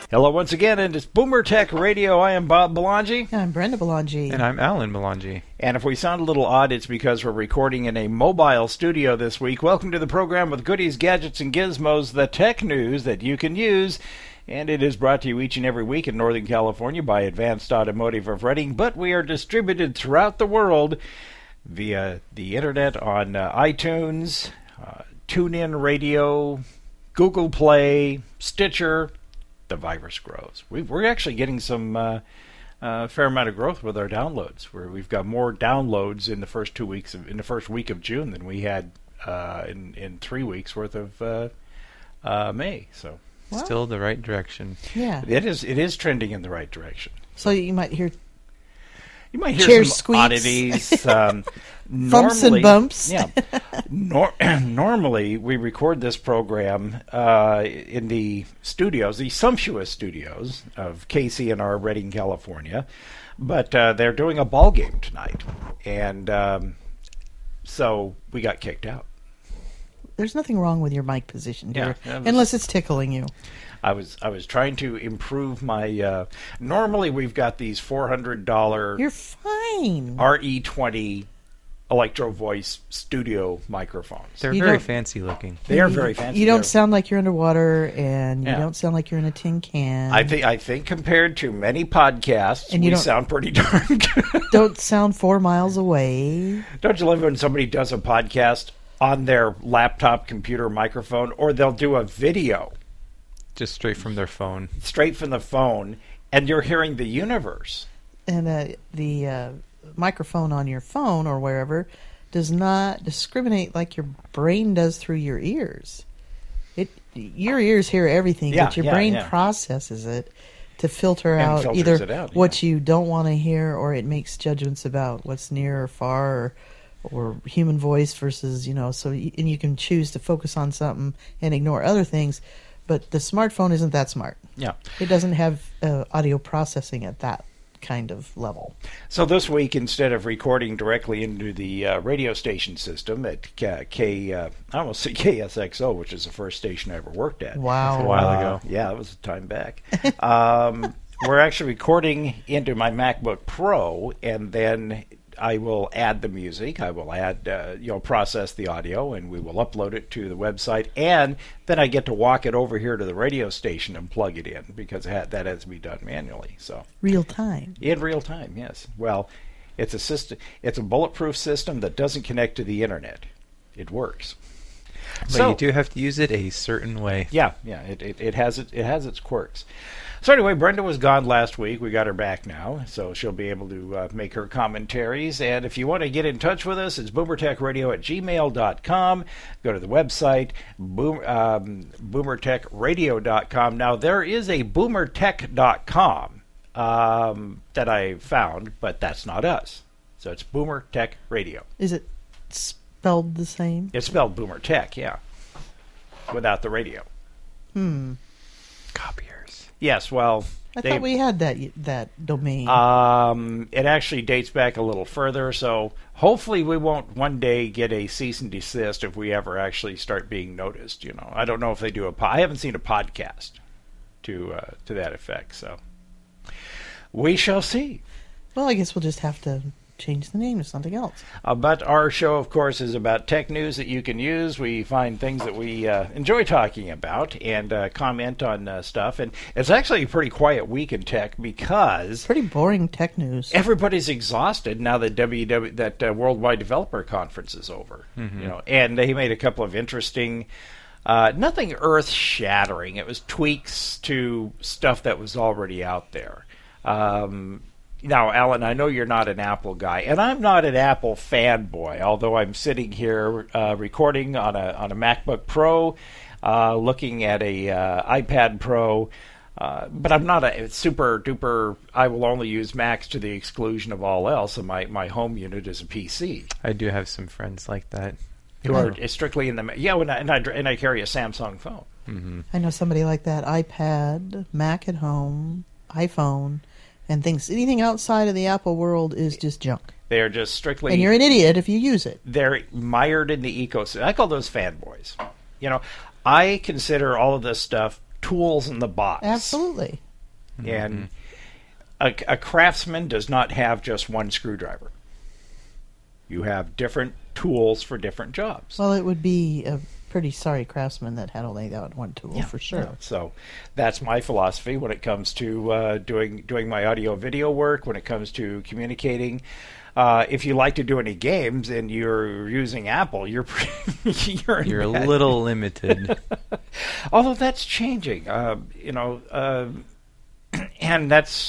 Hello once again, and it's Boomer Tech Radio. I am Bob Belangi. I'm Brenda Belangi. And I'm Alan Belangi. And if we sound a little odd, it's because we're recording in a mobile studio this week. Welcome to the program with goodies, gadgets, and gizmos, the tech news that you can use. And it is brought to you each and every week in Northern California by Advanced Automotive of Reading. But we are distributed throughout the world via the internet on iTunes, TuneIn Radio, Google Play, Stitcher. The virus grows. We're actually getting some fair amount of growth with our downloads. Where we've got more downloads in the first week of June than we had in 3 weeks worth of May. So still the right direction. Yeah, it is trending in the right direction. So you might hear some squeaks. oddities. Bumps and bumps. Yeah. Normally, we record this program in the studios, the sumptuous studios of KCNR, Redding, California. But they're doing a ball game tonight. And so we got kicked out. There's nothing wrong with your mic position, dear, Yeah, unless it's tickling you. I was trying to improve my. Normally, we've got these $400. You're fine. RE20 Electro Voice studio microphones. They're very fancy looking. They are very fancy. You don't sound like you're underwater, and you don't sound like you're in a tin can. I think compared to many podcasts, and we sound pretty darn good. Don't sound 4 miles away. Don't you love when somebody does a podcast on their laptop computer microphone, or they'll do a video just straight from their phone. Straight from the phone, and you're hearing the universe. And the microphone on your phone or wherever does not discriminate like your brain does through your ears. Your ears hear everything, but your brain processes it to filter out either what you don't want to hear, or it makes judgments about what's near or far, or human voice versus, and you can choose to focus on something and ignore other things. But the smartphone isn't that smart. Yeah. It doesn't have audio processing at that kind of level. So this week, instead of recording directly into the radio station system at I almost say KSXO, which is the first station I ever worked at. Wow. That's a while ago. Yeah, that was a time back. We're actually recording into my MacBook Pro, and then I will add the music. I will add, process the audio, and we will upload it to the website. And then I get to walk it over here to the radio station and plug it in, because that has to be done manually. So real time. In real time, yes. Well, it's a system. It's a bulletproof system that doesn't connect to the internet. It works. But you do have to use it a certain way. Yeah. It has its quirks. So anyway, Brenda was gone last week. We got her back now, so she'll be able to make her commentaries. And if you want to get in touch with us, it's boomertechradio@gmail.com. Go to the website, boomertechradio.com. Now, there is a boomertech.com that I found, but that's not us. So it's Boomer Tech Radio. Is it spelled the same? It's spelled Boomer Tech, yeah, without the radio. Copiers. Yes, well, I thought we had that domain. It actually dates back a little further, so hopefully we won't one day get a cease and desist if we ever actually start being noticed. I don't know if they do I haven't seen a podcast to that effect, so we shall see. Well, I guess we'll just have to change the name to something else. But our show, of course, is about tech news that you can use. We find things that we enjoy talking about and comment on stuff. And it's actually a pretty quiet week in tech because pretty boring tech news. Everybody's exhausted now that that Worldwide Developer Conference is over. Mm-hmm. And they made a couple of interesting. Nothing earth-shattering. It was tweaks to stuff that was already out there. Now, Alan, I know you're not an Apple guy, and I'm not an Apple fanboy, although I'm sitting here recording on a MacBook Pro, looking at a iPad Pro, but I'm not a super-duper, I will only use Macs to the exclusion of all else, and my home unit is a PC. I do have some friends like that. Who are strictly in the... Yeah, and I carry a Samsung phone. Mm-hmm. I know somebody like that. iPad, Mac at home, iPhone... and things. Anything outside of the Apple world is just junk. They are just strictly... And you're an idiot if you use it. They're mired in the ecosystem. I call those fanboys. I consider all of this stuff tools in the box. Absolutely. And a craftsman does not have just one screwdriver. You have different tools for different jobs. Well, it would be a pretty sorry craftsman that had only that one tool, for sure. Yeah. So that's my philosophy when it comes to doing my audio-video work, when it comes to communicating. If you like to do any games and you're using Apple, you're a little limited. Although that's changing, and that's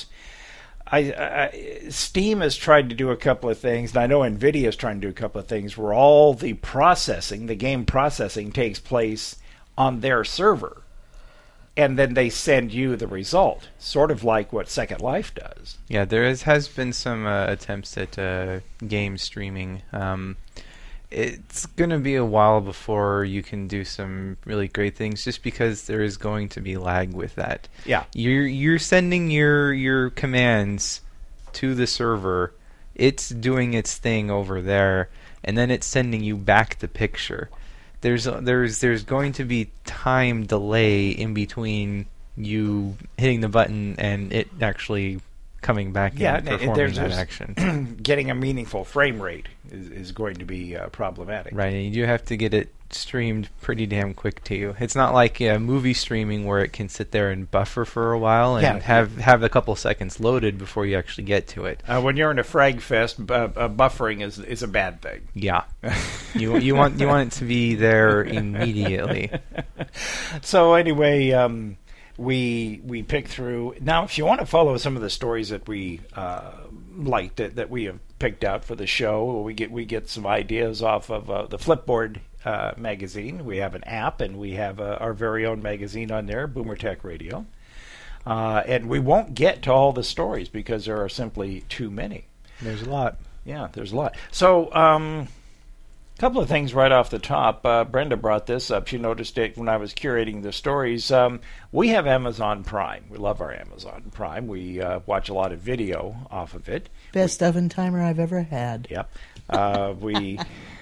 Steam has tried to do a couple of things, and I know NVIDIA is trying to do a couple of things where all the processing, the game processing, takes place on their server. And then they send you the result, sort of like what Second Life does. Yeah, there has been some attempts at game streaming. It's going to be a while before you can do some really great things, just because there is going to be lag with that. Yeah, you're sending your commands to the server. It's doing its thing over there, and then it's sending you back the picture. There's going to be time delay in between you hitting the button and it actually coming back and performing that action. Getting a meaningful frame rate is going to be problematic. Right, and you do have to get it streamed pretty damn quick to you. It's not like movie streaming where it can sit there and buffer for a while and have a couple seconds loaded before you actually get to it. When you're in a frag fest, buffering is a bad thing. Yeah, you want it to be there immediately. So anyway, we pick through. Now, if you want to follow some of the stories that we liked that we have picked out for the show, we get some ideas off of the Flipboard magazine. We have an app, and we have our very own magazine on there, Boomer Tech Radio. And we won't get to all the stories because there are simply too many. There's a lot. Yeah, there's a lot. So, a couple of things right off the top. Brenda brought this up. She noticed it when I was curating the stories. We have Amazon Prime. We love our Amazon Prime. We watch a lot of video off of it. Best oven timer I've ever had. Yep. We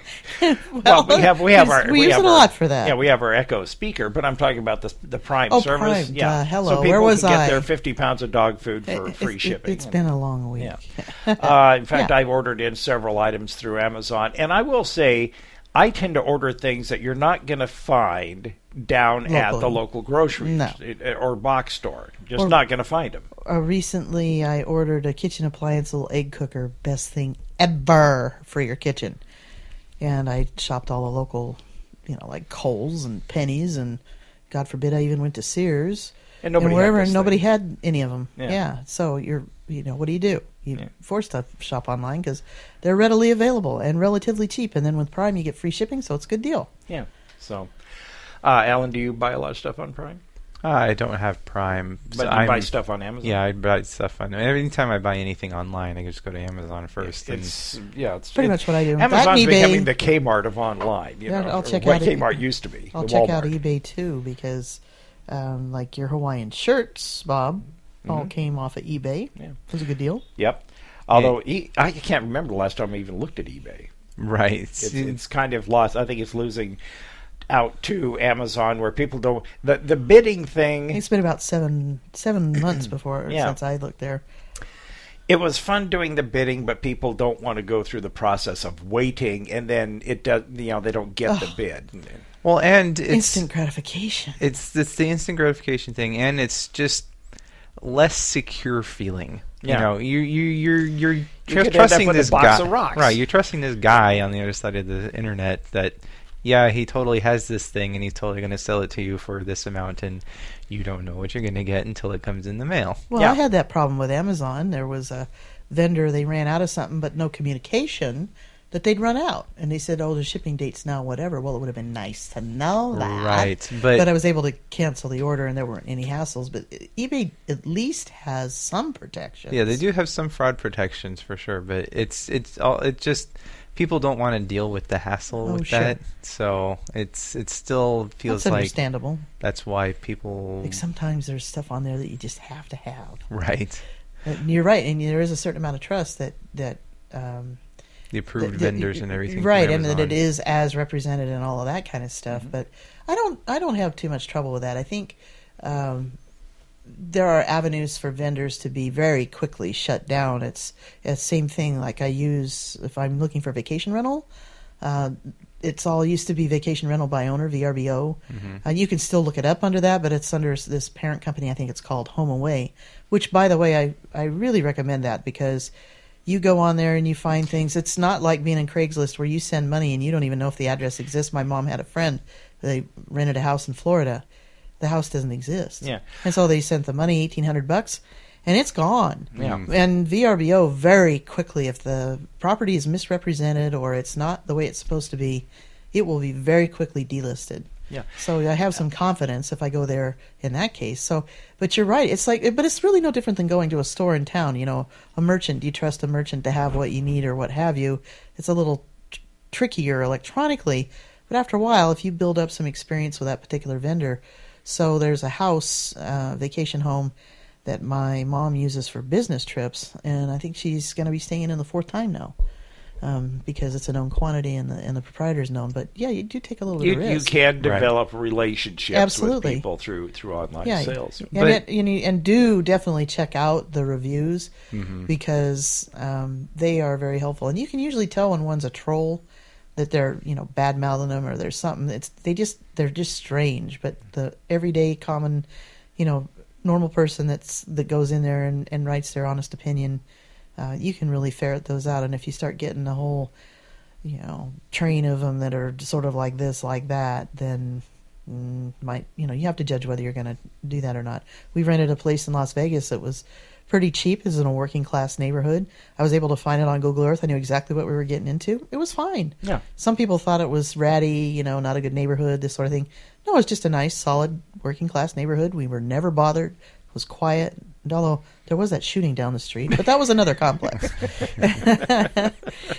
have our we use it a lot for that. Yeah, we have our Echo speaker, but I'm talking about the Prime service. Prime. Yeah, hello. So people Where was can get I? their 50 pounds of dog food for free shipping. It's been a long week. Yeah. In fact, I've ordered in several items through Amazon, and I will say, I tend to order things that you're not going to find down at the local grocery or box store. Just not going to find them. Recently, I ordered a kitchen appliance, little egg cooker, best thing ever for your kitchen. And I shopped all the local, like Kohl's and Penny's, and God forbid I even went to Sears. And nobody had any of them. Yeah. So what do? You forced to shop online because they're readily available and relatively cheap. And then with Prime, you get free shipping, so it's a good deal. Yeah. So, Alan, do you buy a lot of stuff on Prime? I don't have Prime. But you buy stuff on Amazon? Yeah, I buy stuff on... Every time I buy anything online, I just go to Amazon first. It's pretty much what I do. Amazon's becoming the Kmart of online. I'll check what out Kmart used to be. I'll check out eBay, too, because like your Hawaiian shirts, Bob, all came off of eBay. Yeah. It was a good deal. Yep. Although, I can't remember the last time I even looked at eBay. Right. It's kind of lost. I think it's losing out to Amazon, where people don't... The bidding thing... It's been about seven months since I looked there. It was fun doing the bidding, but people don't want to go through the process of waiting, and then it does. They don't get the bid. Well, and it's instant gratification. It's the instant gratification thing, and it's just less secure feeling. Yeah. You're just trusting this box guy, of rocks. Right? You're trusting this guy on the other side of the internet that. Yeah, he totally has this thing, and he's totally going to sell it to you for this amount, and you don't know what you're going to get until it comes in the mail. Well, I had that problem with Amazon. There was a vendor, they ran out of something, but no communication that they'd run out. And they said, the shipping date's now whatever. Well, it would have been nice to know that. Right. But I was able to cancel the order, and there weren't any hassles. But eBay at least has some protections. Yeah, they do have some fraud protections for sure, but it just... People don't want to deal with the hassle with that, so it still feels that's understandable. That's why people... Like sometimes there's stuff on there that you just have to have. Right. You're right, and there is a certain amount of trust that the approved vendors and everything. Right, and that it is as represented and all of that kind of stuff. But I don't have too much trouble with that. I think there are avenues for vendors to be very quickly shut down. It's the same thing like I use if I'm looking for vacation rental. It's all used to be vacation rental by owner, VRBO. Mm-hmm. You can still look it up under that, but it's under this parent company. I think it's called HomeAway, which, by the way, I really recommend that because you go on there and you find things. It's not like being in Craigslist where you send money and you don't even know if the address exists. My mom had a friend. They rented a house in Florida. The house doesn't exist. Yeah. And so they sent the money, $1,800, and it's gone. Yeah. And VRBO very quickly, if the property is misrepresented or it's not the way it's supposed to be, it will be very quickly delisted. Yeah. So I have some confidence if I go there in that case. So, but you're right. It's like, but it's really no different than going to a store in town. You know, a merchant. Do you trust a merchant to have what you need or what have you? It's a little trickier electronically, but after a while, if you build up some experience with that particular vendor. So there's a house, vacation home, that my mom uses for business trips, and I think she's going to be staying in the fourth time now because it's a known quantity and the proprietor's known. But yeah, you do take a little bit of risk. You can develop relationships Absolutely. with people through online sales. And do definitely check out the reviews because they are very helpful. And you can usually tell when one's a troll that they're bad mouthing them or there's something. They're just strange. But the everyday common, normal person that goes in there and writes their honest opinion, you can really ferret those out. And if you start getting a whole train of them that are sort of like this, like that, then you have to judge whether you're going to do that or not. We rented a place in Las Vegas that was pretty cheap. It's in a working class neighborhood. I was able to find it on Google Earth. I knew exactly what we were getting into. It was fine. Yeah. Some people thought it was ratty, not a good neighborhood, this sort of thing. No, it was just a nice, solid, working class neighborhood. We were never bothered. It was quiet. And although there was that shooting down the street, but that was another complex. And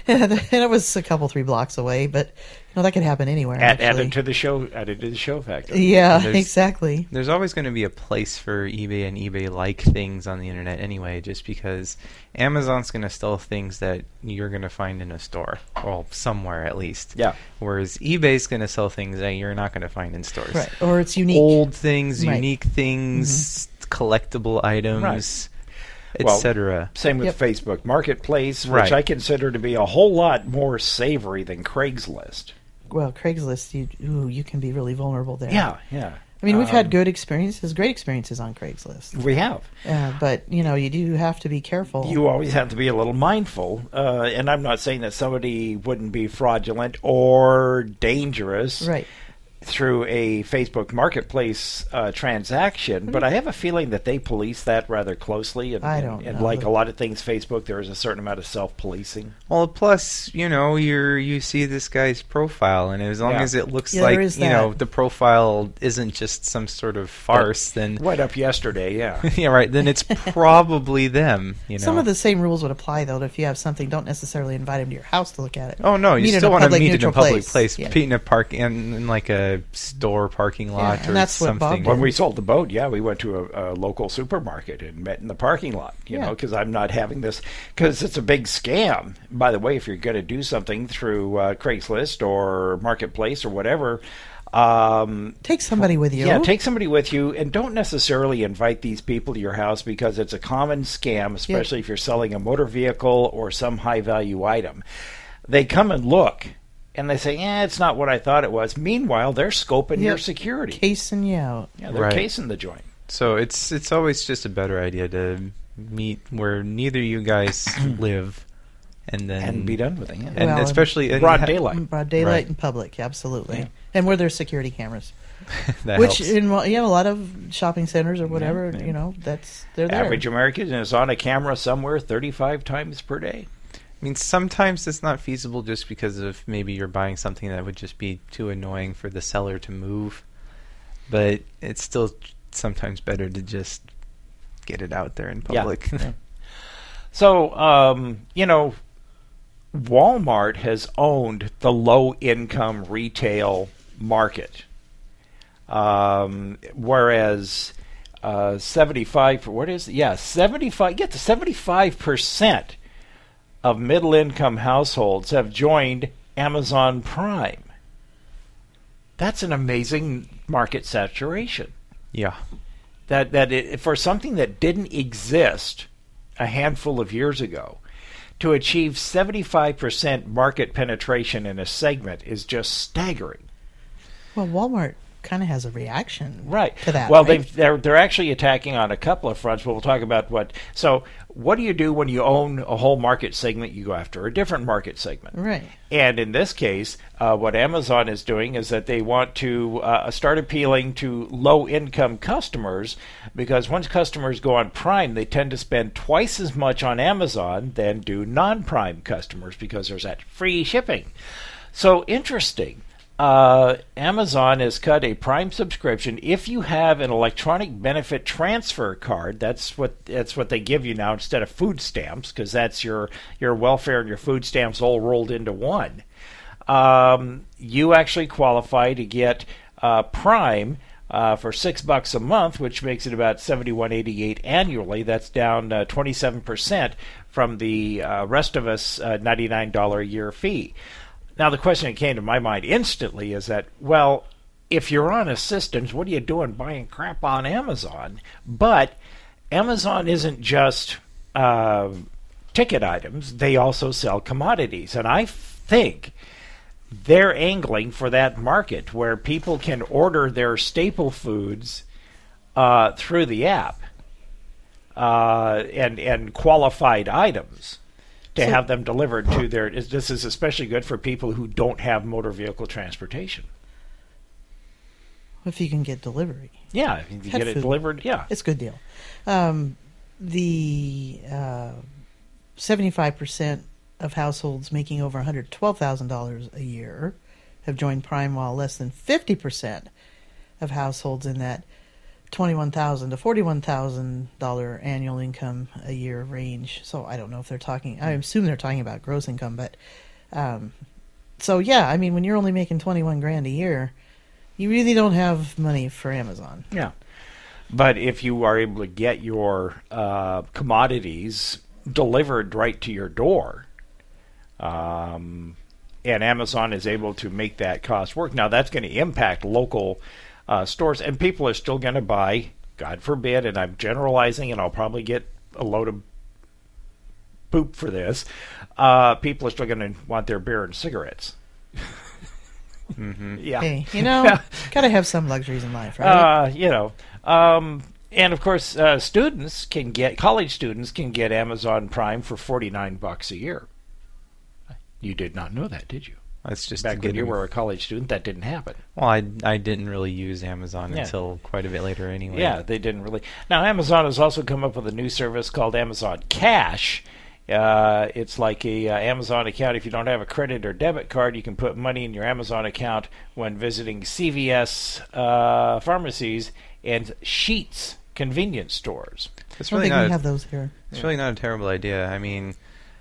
it was a couple, 3 blocks away, but that could happen anywhere. Added to the show factor. Yeah, exactly. There's always going to be a place for eBay and eBay-like things on the internet anyway, just because Amazon's going to sell things that you're going to find in a store, or somewhere at least. Yeah. Whereas eBay's going to sell things that you're not going to find in stores. Right, or it's unique. Old things, unique things, collectible items, etc. Same with Facebook Marketplace, which I consider to be a whole lot more savory than Craigslist. Well, Craigslist, you can be really vulnerable there. Yeah. I mean, we've had great experiences on Craigslist. We have. But, you do have to be careful. You always have to be a little mindful. And I'm not saying that somebody wouldn't be fraudulent or dangerous. Right. Through a Facebook Marketplace transaction, but I have a feeling that they police that rather closely. And, I don't know. And like a lot of things, Facebook, there is a certain amount of self-policing. Well, plus, you see this guy's profile, and as long as it looks like, the profile isn't just some sort of farce, then... Right up yesterday, yeah. Yeah, right, then it's probably them, Some of the same rules would apply, though. If you have something, don't necessarily invite them to your house to look at it. Oh, no, you still want to meet in a public place. Yeah. Meet in a park, in like a store parking lot or that's something. What Bob did. When we sold the boat, we went to a local supermarket and met in the parking lot, because I'm not having this, because it's a big scam. By the way, if you're going to do something through Craigslist or Marketplace or whatever, take somebody with you. Yeah, take somebody with you, and don't necessarily invite these people to your house because it's a common scam, especially if you're selling a motor vehicle or some high-value item. They come and look, and they say, it's not what I thought it was. Meanwhile, they're scoping your security. Casing you out. Yeah, they're casing the joint. So it's always just a better idea to meet where neither you guys live, and be done with it. Yeah. And especially in broad daylight. Broad daylight in public, absolutely. Yeah. And where there's security cameras. Which helps. In a lot of shopping centers or whatever, they're there. Average American is on a camera somewhere 35 times per day. I mean, sometimes it's not feasible just because of maybe you're buying something that would just be too annoying for the seller to move. But it's still sometimes better to just get it out there in public. Yeah. So, Walmart has owned the low-income retail market, whereas 75% of middle-income households have joined Amazon Prime. That's an amazing market saturation. Yeah. for something that didn't exist a handful of years ago, to achieve 75% market penetration in a segment is just staggering. Well, Walmart kind of has a reaction to that. Well, right? they're actually attacking on a couple of fronts, but we'll talk about what. So what do you do when you own a whole market segment? You go after a different market segment. Right. And in this case, what Amazon is doing is that they want to start appealing to low-income customers, because once customers go on Prime, they tend to spend twice as much on Amazon than do non-Prime customers, because there's that free shipping. So interesting. Amazon has cut a Prime subscription. If you have an electronic benefit transfer card, that's what they give you now instead of food stamps, because that's your welfare and your food stamps all rolled into one. You actually qualify to get Prime for $6 a month, which makes it about $71.88 annually. That's down 27% from the rest of us $99 a year fee. Now, the question that came to my mind instantly is that, well, if you're on a systems, what are you doing buying crap on Amazon? But Amazon isn't just ticket items. They also sell commodities. And I think they're angling for that market where people can order their staple foods through the app and qualified items, to have them delivered to their. This is especially good for people who don't have motor vehicle transportation. If you can get delivery. Yeah, if you can get it delivered, yeah. It's a good deal. The 75% of households making over $112,000 a year have joined Prime, while less than 50% of households in that $21,000 to $41,000 annual income a year range. So I don't know if they're talking. I assume they're talking about gross income, but so yeah. I mean, when you're only making $21,000 a year, you really don't have money for Amazon. Yeah, but if you are able to get your commodities delivered right to your door, and Amazon is able to make that cost work, now that's going to impact local stores, and people are still going to buy, God forbid, and I'm generalizing, and I'll probably get a load of poop for this, people are still going to want their beer and cigarettes. Mm-hmm. Yeah. Hey, gotta have some luxuries in life, right? And of course, college students can get Amazon Prime for $49 a year. You did not know that, did you? That's just back when you were a college student, that didn't happen. Well, I didn't really use Amazon until quite a bit later anyway. Yeah, they didn't really. Now, Amazon has also come up with a new service called Amazon Cash. It's like a Amazon account. If you don't have a credit or debit card, you can put money in your Amazon account when visiting CVS pharmacies and Sheetz convenience stores. It's really not. We have those here. It's really not a terrible idea. I mean,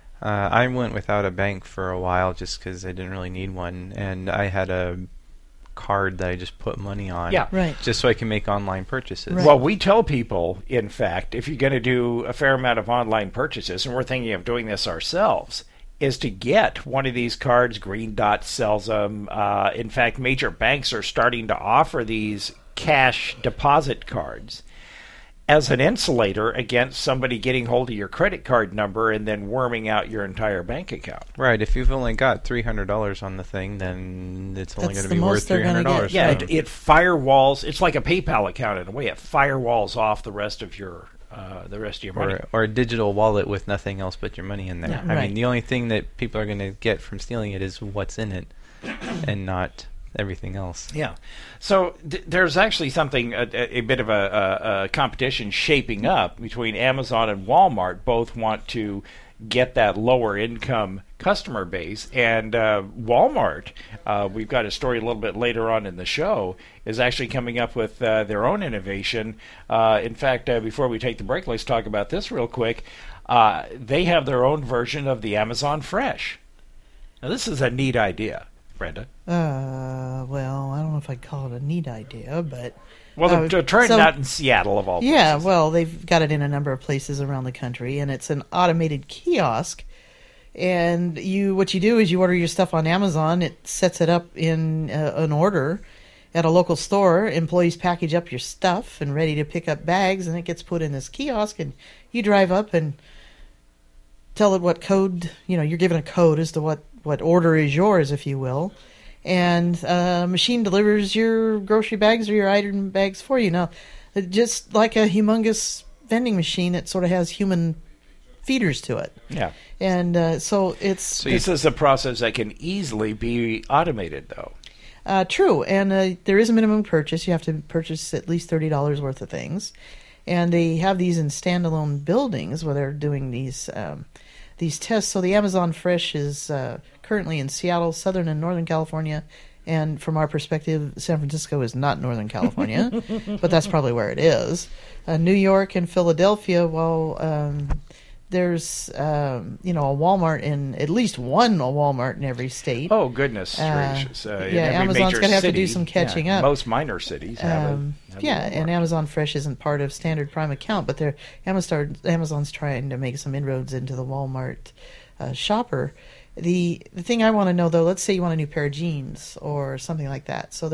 I went without a bank for a while just because I didn't really need one, and I had a card that I just put money on, just so I can make online purchases. Right. Well, we tell people, in fact, if you're going to do a fair amount of online purchases, and we're thinking of doing this ourselves, is to get one of these cards. Green Dot sells them. In fact, major banks are starting to offer these cash deposit cards as an insulator against somebody getting hold of your credit card number and then worming out your entire bank account. Right. If you've only got $300 on the thing, then it's only going to be worth $300. Yeah, it firewalls. It's like a PayPal account in a way. It firewalls off the rest of your money. Or a digital wallet with nothing else but your money in there. Yeah, I mean, the only thing that people are going to get from stealing it is what's in it, and not everything else. Yeah. So there's actually something, a bit of a competition shaping up between Amazon and Walmart. Both want to get that lower income customer base. And Walmart, we've got a story a little bit later on in the show, is actually coming up with their own innovation. In fact, before we take the break, let's talk about this real quick. They have their own version of the Amazon Fresh. Now, this is a neat idea. Brenda? Well, I don't know if I'd call it a neat idea, but... Well, they're trying it out in Seattle, of all places. Yeah, well, they've got it in a number of places around the country, and it's an automated kiosk. And what you do is you order your stuff on Amazon, it sets it up in an order, At a local store, employees package up your stuff and ready to pick up bags, and it gets put in this kiosk, and you drive up and tell it what code, you're given a code as to what order is yours, if you will, and a machine delivers your grocery bags or your item bags for you. Now, just like a humongous vending machine, it sort of has human feeders to it. Yeah. And so it's... This is a process that can easily be automated, though. True, and there is a minimum purchase. You have to purchase at least $30 worth of things, and they have these in standalone buildings where they're doing these tests. So the Amazon Fresh is currently in Seattle, Southern and Northern California, and from our perspective, San Francisco is not Northern California, but that's probably where it is. New York and Philadelphia, there's a Walmart in at least one Walmart in every state. Oh, goodness gracious. Amazon's going to have to do some catching up. Most minor cities have and Amazon Fresh isn't part of standard Prime account, but Amazon's trying to make some inroads into the Walmart shopper. The thing I want to know, though, let's say you want a new pair of jeans or something like that. So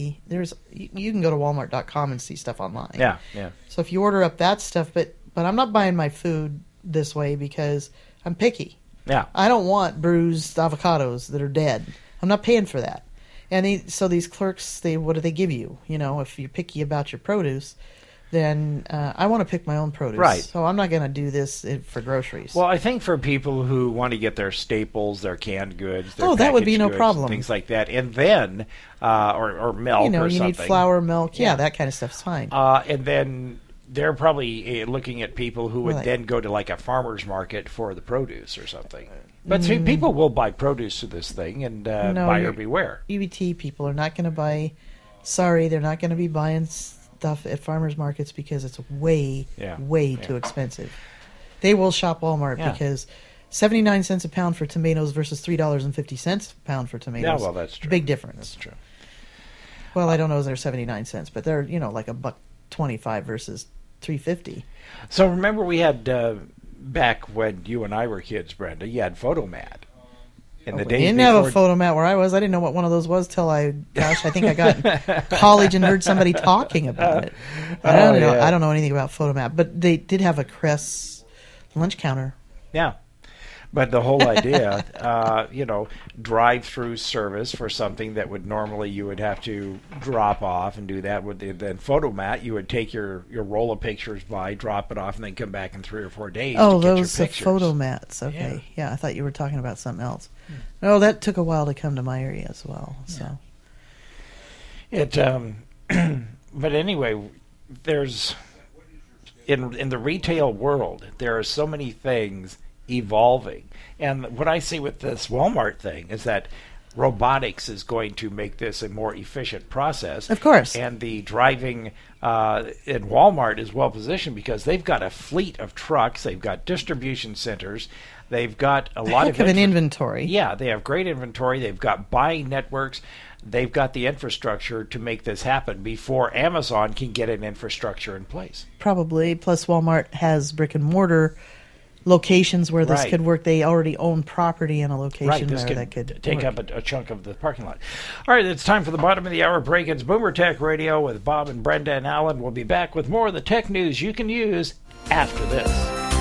you can go to Walmart.com and see stuff online. Yeah. So if you order up that stuff, but I'm not buying my food this way because I'm picky. Yeah. I don't want bruised avocados that are dead. I'm not paying for that. And so these clerks, what do they give you? If you're picky about your produce, then I want to pick my own produce. Right. So I'm not going to do this for groceries. Well, I think for people who want to get their staples, their canned goods, their that would be no goods, problem. Things like that, and then or milk or something. You need flour, milk, that kind of stuff's fine. And then they're probably looking at people who would then go to like a farmer's market for the produce or something. But people will buy produce to this thing, and buyer beware. EBT people are not going to buy. Sorry, they're not going to be buying stuff at farmers markets because it's way too expensive. They will shop Walmart because 79 cents a pound for tomatoes versus $3.50 a pound for tomatoes. Yeah, well, that's true. Big difference. That's true. Well, I don't know if they're 79 cents, but they're like $1.25 versus $3.50. So remember we had back when you and I were kids, Brenda, you had Photomat. We didn't have a Photomat where I was. I didn't know what one of those was till I think I got in college and heard somebody talking about it. I don't know anything about Photomat, but they did have a Crest lunch counter. Yeah. But the whole idea, drive-through service for something that would normally you would have to drop off and do that. Then Photomat, you would take your roll of pictures by, drop it off, and then come back in 3 or 4 days to get your pictures. Oh, those Photomats. Okay. Yeah, I thought you were talking about something else. No, that took a while to come to my area as well. So but anyway, there's in the retail world, there are so many things evolving. And what I see with this Walmart thing is that robotics is going to make this a more efficient process. Of course. And the driving in Walmart is well positioned because they've got a fleet of trucks, they've got distribution centers, they've got a lot of an inventory. Yeah, they have great inventory, they've got buying networks, they've got the infrastructure to make this happen before Amazon can get an infrastructure in place. Probably. Plus Walmart has brick and mortar locations where this could work. They already own property in a location this where that could take work. up a chunk of the parking lot. All right, it's time for the bottom of the hour break. It's Boomer Tech Radio with Bob and Brenda and Alan. We'll be back with more of the tech news you can use after this.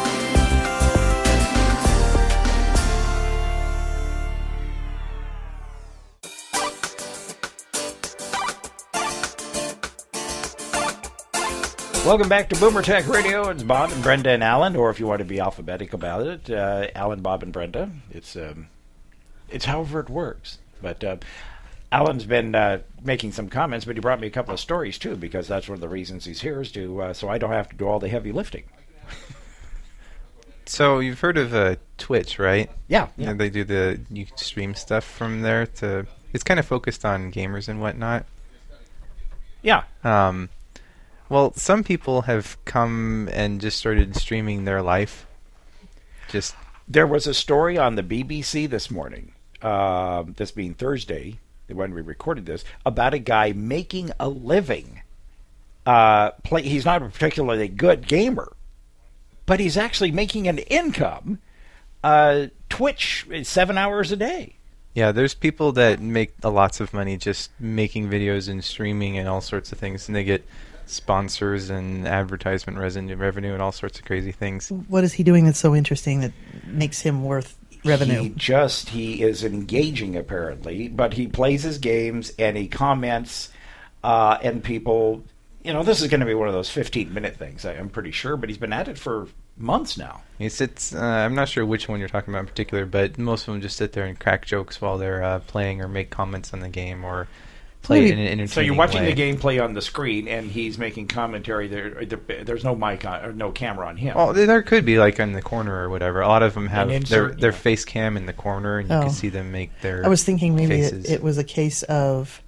Welcome back to Boomer Tech Radio. It's Bob and Brenda and Alan, or if you want to be alphabetical about it, Alan, Bob, and Brenda. It's however it works. But Alan's been making some comments, but he brought me a couple of stories too, because that's one of the reasons he's here is to so I don't have to do all the heavy lifting. So you've heard of Twitch, right? Yeah. You know, you can stream stuff from there it's kind of focused on gamers and whatnot. Yeah. Well, some people have come and just started streaming their life. There was a story on the BBC this morning, this being Thursday, when we recorded this, about a guy making a living. He's not a particularly good gamer, but he's actually making an income. Twitch is 7 hours a day. Yeah, there's people that make lots of money just making videos and streaming and all sorts of things, and they get sponsors and advertisement revenue and all sorts of crazy things. What is he doing that's so interesting that makes him worth revenue? He is engaging, apparently, but he plays his games and he comments, and people, this is going to be one of those 15-minute things, I'm pretty sure, but he's been at it for months now. He sits, I'm not sure which one you're talking about in particular, but most of them just sit there and crack jokes while they're playing or make comments on the game or play it in an entertaining So you're watching way. the gameplay on the screen, and he's making commentary. There's no mic on, or no camera on him. Well, there could be like in the corner or whatever. A lot of them have their face cam in the corner, and you can see them make their. I was thinking maybe it was a case of.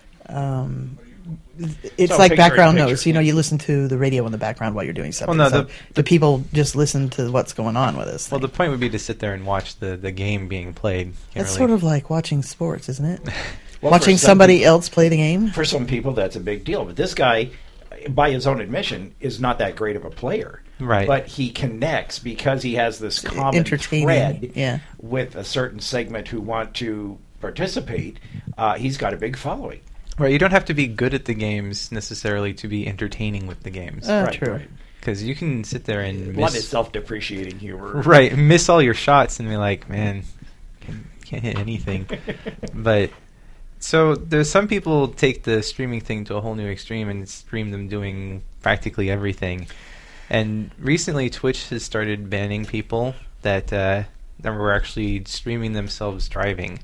It's like background noise. You listen to the radio in the background while you're doing something. Well, no, the people just listen to what's going on with us. Well, the point would be to sit there and watch the game being played. It's sort of like watching sports, isn't it? Well, watching somebody else play the game? For some people, that's a big deal. But this guy, by his own admission, is not that great of a player. Right. But he connects because he has this common thread with a certain segment who want to participate. He's got a big following. Right. You don't have to be good at the games necessarily to be entertaining with the games. True. Because you can sit there and miss... A lot of self-depreciating humor. Right. Miss all your shots and be like, man, can't hit anything. But... So there's some people take the streaming thing to a whole new extreme and stream them doing practically everything. And recently Twitch has started banning people that were actually streaming themselves driving.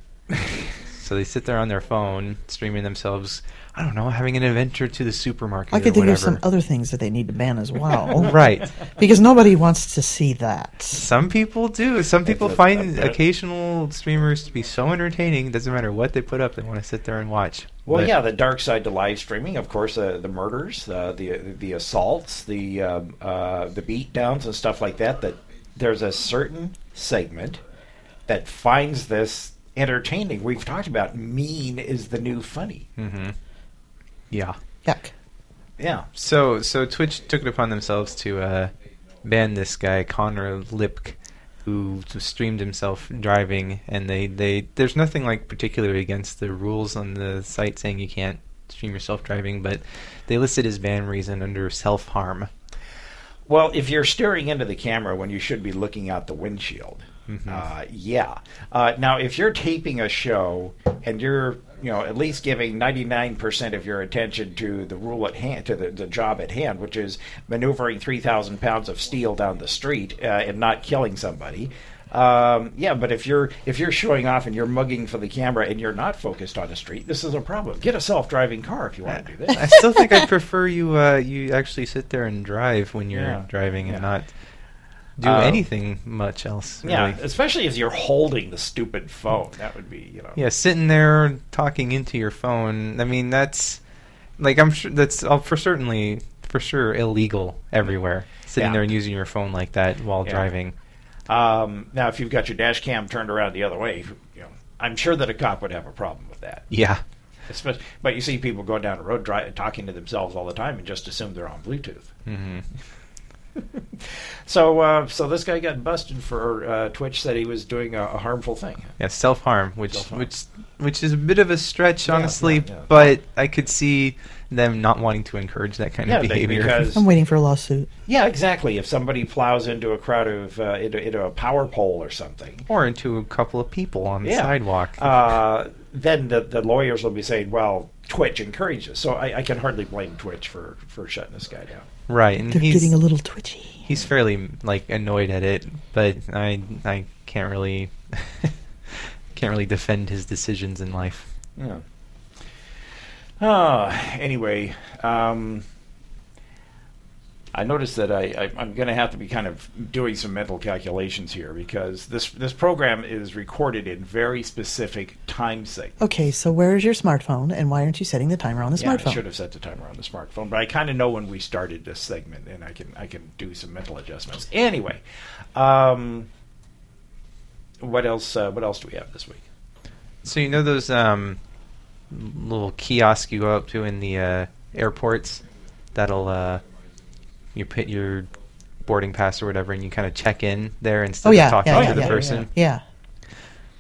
So they sit there on their phone streaming themselves, I don't know, having an adventure to the supermarket. I could think of some other things that they need to ban as well. Right. Because nobody wants to see that. Some people do. Some people find occasional streamers to be so entertaining, doesn't matter what they put up, they want to sit there and watch. Well, yeah, the dark side to live streaming, of course, the murders, the assaults, the beatdowns and stuff like that, that there's a certain segment that finds this entertaining. We've talked about mean is the new funny. Mm-hmm. Yeah. Yuck. Yeah. So Twitch took it upon themselves to ban this guy, Connor Lipk, who streamed himself driving, and there's nothing like particularly against the rules on the site saying you can't stream yourself driving, but they listed his ban reason under self-harm. Well, if you're staring into the camera when you should be looking out the windshield, yeah. Now, if you're taping a show and you're, at least giving 99% of your attention to the rule at hand, to the job at hand, which is maneuvering 3,000 pounds of steel down the street and not killing somebody. Yeah, but if you're showing off and you're mugging for the camera and you're not focused on a street, this is a problem. Get a self-driving car if you want to do this. I still think I'd prefer you actually sit there and drive when you're driving and not do anything much else. Really. Yeah, especially if you're holding the stupid phone. That would be, Yeah, sitting there talking into your phone. I mean, that's like I'm sure that's for sure illegal everywhere. Sitting there and using your phone like that while driving. Now, if you've got your dash cam turned around the other way, I'm sure that a cop would have a problem with that. Yeah. But you see people going down the road talking to themselves all the time and just assume they're on Bluetooth. Mm-hmm. So this guy got busted for Twitch said he was doing a harmful thing. Yeah, self-harm, which is a bit of a stretch, honestly, but I could see them not wanting to encourage that kind of behavior. I'm waiting for a lawsuit. Yeah, exactly. If somebody plows into a crowd of into a power pole or something, or into a couple of people on the sidewalk, then the lawyers will be saying, "Well, Twitch encourages." So I can hardly blame Twitch for shutting this guy down. Right, and they're getting a little twitchy. He's fairly annoyed at it, but I can't really defend his decisions in life. Yeah. Anyway, I noticed that I'm going to have to be kind of doing some mental calculations here because this program is recorded in very specific time segments. Okay, so where is your smartphone, and why aren't you setting the timer on the smartphone? I should have set the timer on the smartphone, but I kind of know when we started this segment, and I can do some mental adjustments. Anyway, what else do we have this week? So those little kiosks you go up to in the airports that'll you put your boarding pass or whatever, and you kind of check in there instead of talking to the person. Yeah.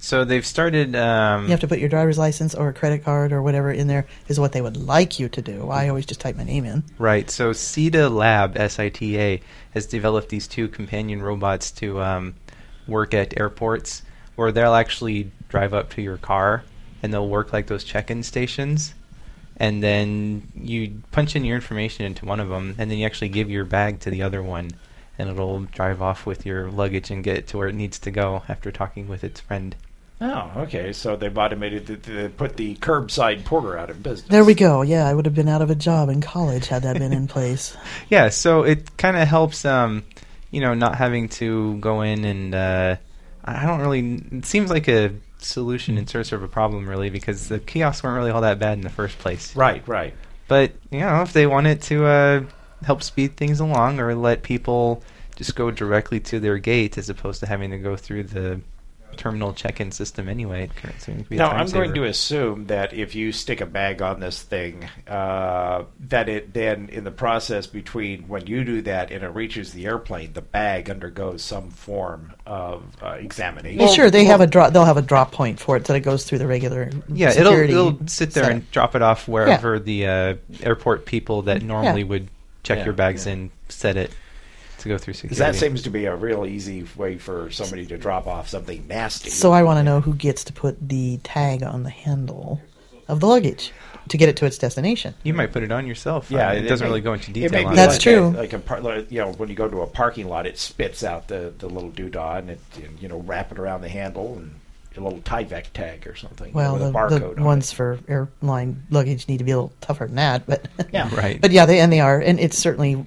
So they've started... you have to put your driver's license or a credit card or whatever in there is what they would like you to do. I always just type my name in. Right. So SITA Lab, SITA, has developed these 2 companion robots to work at airports, where they'll actually drive up to your car and they'll work like those check-in stations. And then you punch in your information into one of them, and then you actually give your bag to the other one, and it'll drive off with your luggage and get it to where it needs to go after talking with its friend. Oh, okay. So they've automated they put the curbside porter out of business. There we go. Yeah, I would have been out of a job in college had that been in place. Yeah, so it kind of helps, not having to go in and I don't really... It seems like a solution in search of a problem, really, because the kiosks weren't really all that bad in the first place. Right. But, if they wanted to help speed things along or let people just go directly to their gate as opposed to having to go through the terminal check-in system anyway. It seems to be a time I'm saver. going to assume that if you stick a bag on this thing, that it then, in the process between when you do that and it reaches the airplane, the bag undergoes some form of examination. Well, sure, they'll have a drop point for it that it goes through the regular security. It'll sit there and drop it off wherever the airport people that normally would check your bags in set it to go through security. That seems to be a real easy way for somebody to drop off something nasty. So I want to know who gets to put the tag on the handle of the luggage to get it to its destination. You might put it on yourself. Yeah, it doesn't really go into detail on That's that. true. When you go to a parking lot, it spits out the little doodah and wrap it around the handle and a little Tyvek tag or something. Well, with a the barcode on ones it. for airline luggage need to be a little tougher than that, but yeah, right. But yeah, they are, and it's certainly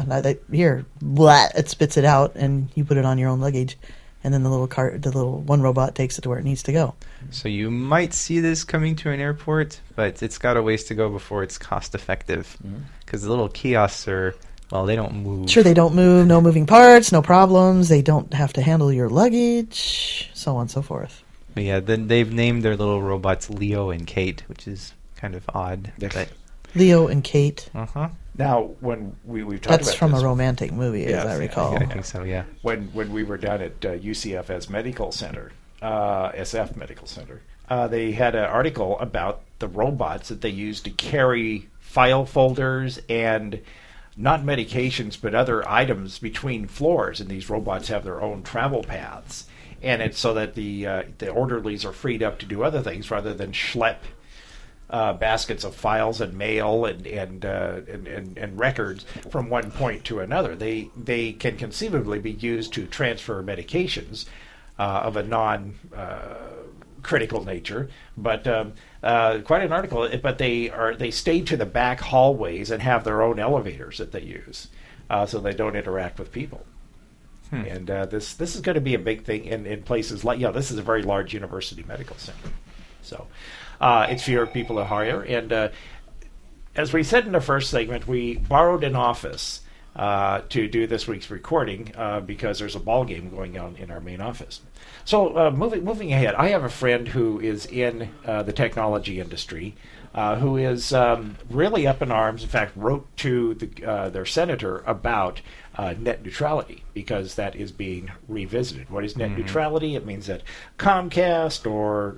it spits it out, and you put it on your own luggage, and then the little one robot takes it to where it needs to go. So you might see this coming to an airport, but it's got a ways to go before it's cost effective, because the little kiosks are. Well, they don't move. Sure, they don't move. No moving parts, no problems. They don't have to handle your luggage, so on and so forth. But yeah, then they've named their little robots Leo and Kate, which is kind of odd. But Leo and Kate. Now, when we've talked That's about from this, a romantic movie, as I recall. I think so, yeah. When we were down at UCFS Medical Center, SF Medical Center, they had an article about the robots that they use to carry file folders and not medications but other items between floors, and these robots have their own travel paths. And it's so that the orderlies are freed up to do other things rather than schlep baskets of files and mail and records from one point to another. They can conceivably be used to transfer medications of a non-critical nature, but quite an article. But they stay to the back hallways and have their own elevators that they use, so they don't interact with people. And this is going to be a big thing in places like, this is a very large university medical center. So it's fewer people to hire. And as we said in the first segment, we borrowed an office to do this week's recording because there's a ball game going on in our main office. So moving ahead, I have a friend who is in the technology industry who is really up in arms. In fact, wrote to their senator about net neutrality because that is being revisited. What is net neutrality? It means that Comcast or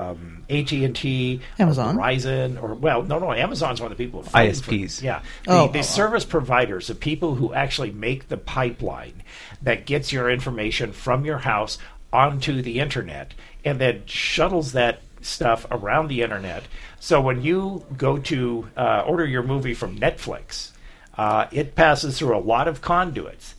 AT&T, Amazon, or Verizon, or Amazon's one of the people who ISPs. The service providers, the people who actually make the pipeline that gets your information from your house onto the internet and then shuttles that stuff around the internet. So when you go to order your movie from Netflix, it passes through a lot of conduits,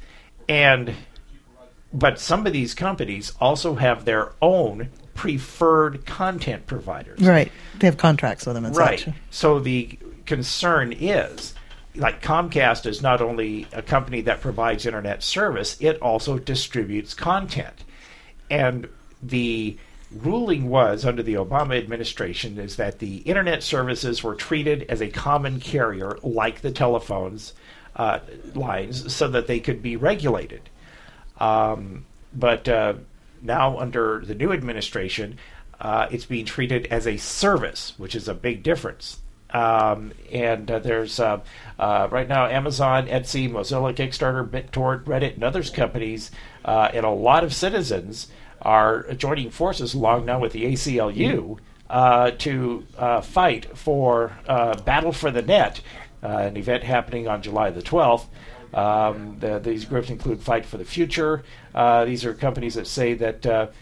but some of these companies also have their own preferred content providers. Right, they have contracts with them and such. Right. So the concern is, like, Comcast is not only a company that provides internet service, it also distributes content. And the ruling was, under the Obama administration, is that the internet services were treated as a common carrier like the telephones lines so that they could be regulated. But now under the new administration, it's being treated as a service, which is a big difference. There's right now Amazon, Etsy, Mozilla, Kickstarter, BitTorrent, Reddit, and others companies, and a lot of citizens are joining forces along now with the ACLU to fight for Battle for the Net, an event happening on July the 12th. These groups include Fight for the Future. These are companies that say that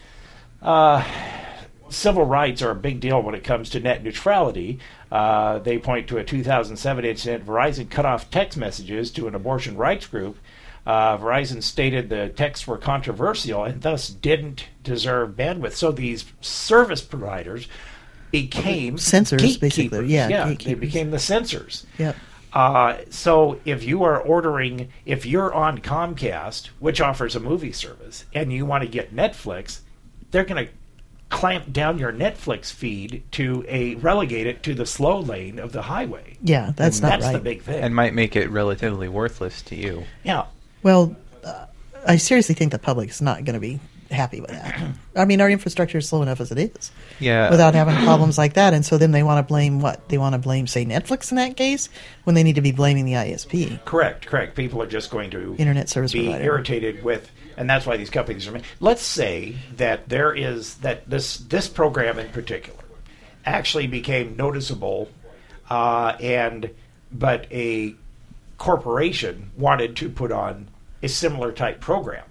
civil rights are a big deal when it comes to net neutrality. They point to a 2007 incident. Verizon cut off text messages to an abortion rights group. Verizon stated the texts were controversial and thus didn't deserve bandwidth. So these service providers became censors, basically. Yeah, gatekeepers. They became the censors. Yep. So if you're on Comcast, which offers a movie service, and you want to get Netflix, they're going to clamp down your Netflix feed relegate it to the slow lane of the highway. Yeah, that's not right. That's the big thing. And might make it relatively worthless to you. Yeah. Well, I seriously think the public's not going to be happy with that. I mean, our infrastructure is slow enough as it is. Yeah. Without having problems like that. And so then they want to blame what? They want to blame, say, Netflix in that case, when they need to be blaming the ISP. Correct. People are just going to Internet service be provider. Irritated with, and that's why these companies are. Let's say that this program in particular actually became noticeable, but a corporation wanted to put on a similar type program.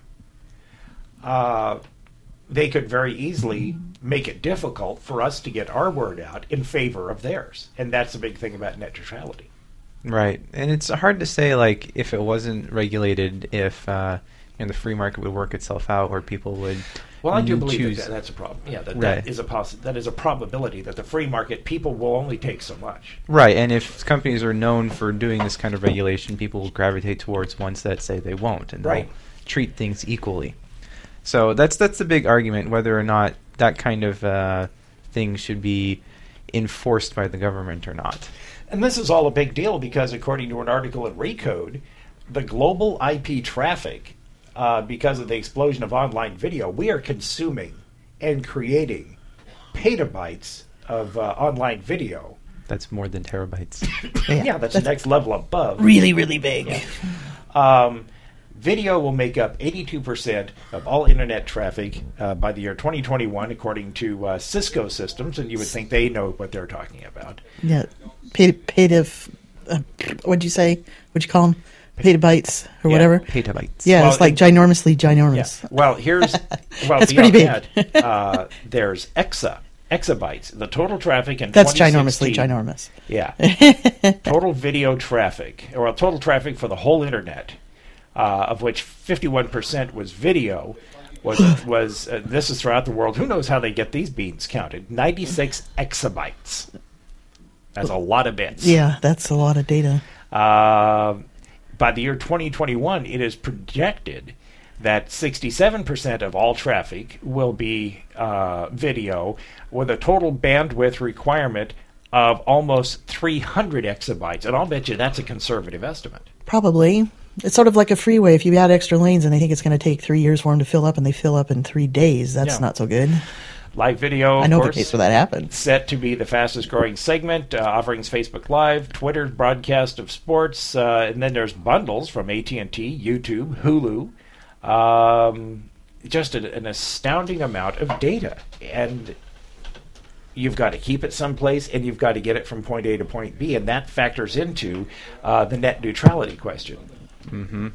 They could very easily make it difficult for us to get our word out in favor of theirs. And that's the big thing about net neutrality. Right. And it's hard to say, like, if it wasn't regulated, if the free market would work itself out, where people would Well, I do believe that's a problem. Yeah, that is a probability that the free market, people will only take so much. Right, and if companies are known for doing this kind of regulation, people will gravitate towards ones that say they won't, and they'll treat things equally. So that's the big argument, whether or not that kind of thing should be enforced by the government or not. And this is all a big deal because, according to an article in Recode, the global IP traffic, because of the explosion of online video, we are consuming and creating petabytes of online video. That's more than terabytes. Yeah, that's the next level above. Really, really big. Yeah. Video will make up 82% of all internet traffic by the year 2021, according to Cisco Systems, and you would think they know what they're talking about. Yeah, what'd you say? What'd you call them? Petabytes or whatever? Petabytes. Yeah, well, it's like ginormously ginormous. Yeah. Well, that's pretty big. That, there's exabytes. The total traffic in that's ginormously ginormous. Yeah. Total video traffic, or total traffic for the whole internet, of which 51% was video, was this is throughout the world. Who knows how they get these beans counted? 96 exabytes. That's a lot of bits. Yeah, that's a lot of data. By the year 2021, it is projected that 67% of all traffic will be video, with a total bandwidth requirement of almost 300 exabytes. And I'll bet you that's a conservative estimate. Probably. It's sort of like a freeway. If you add extra lanes and they think it's going to take 3 years for them to fill up, and they fill up in 3 days, that's not so good. Live video, I know the case where that happened. Set to be the fastest growing segment. Offerings Facebook Live, Twitter's broadcast of sports, and then there's bundles from AT&T, YouTube, Hulu. Just an astounding amount of data. And you've got to keep it someplace, and you've got to get it from point A to point B, and that factors into the net neutrality question. Mm-hmm.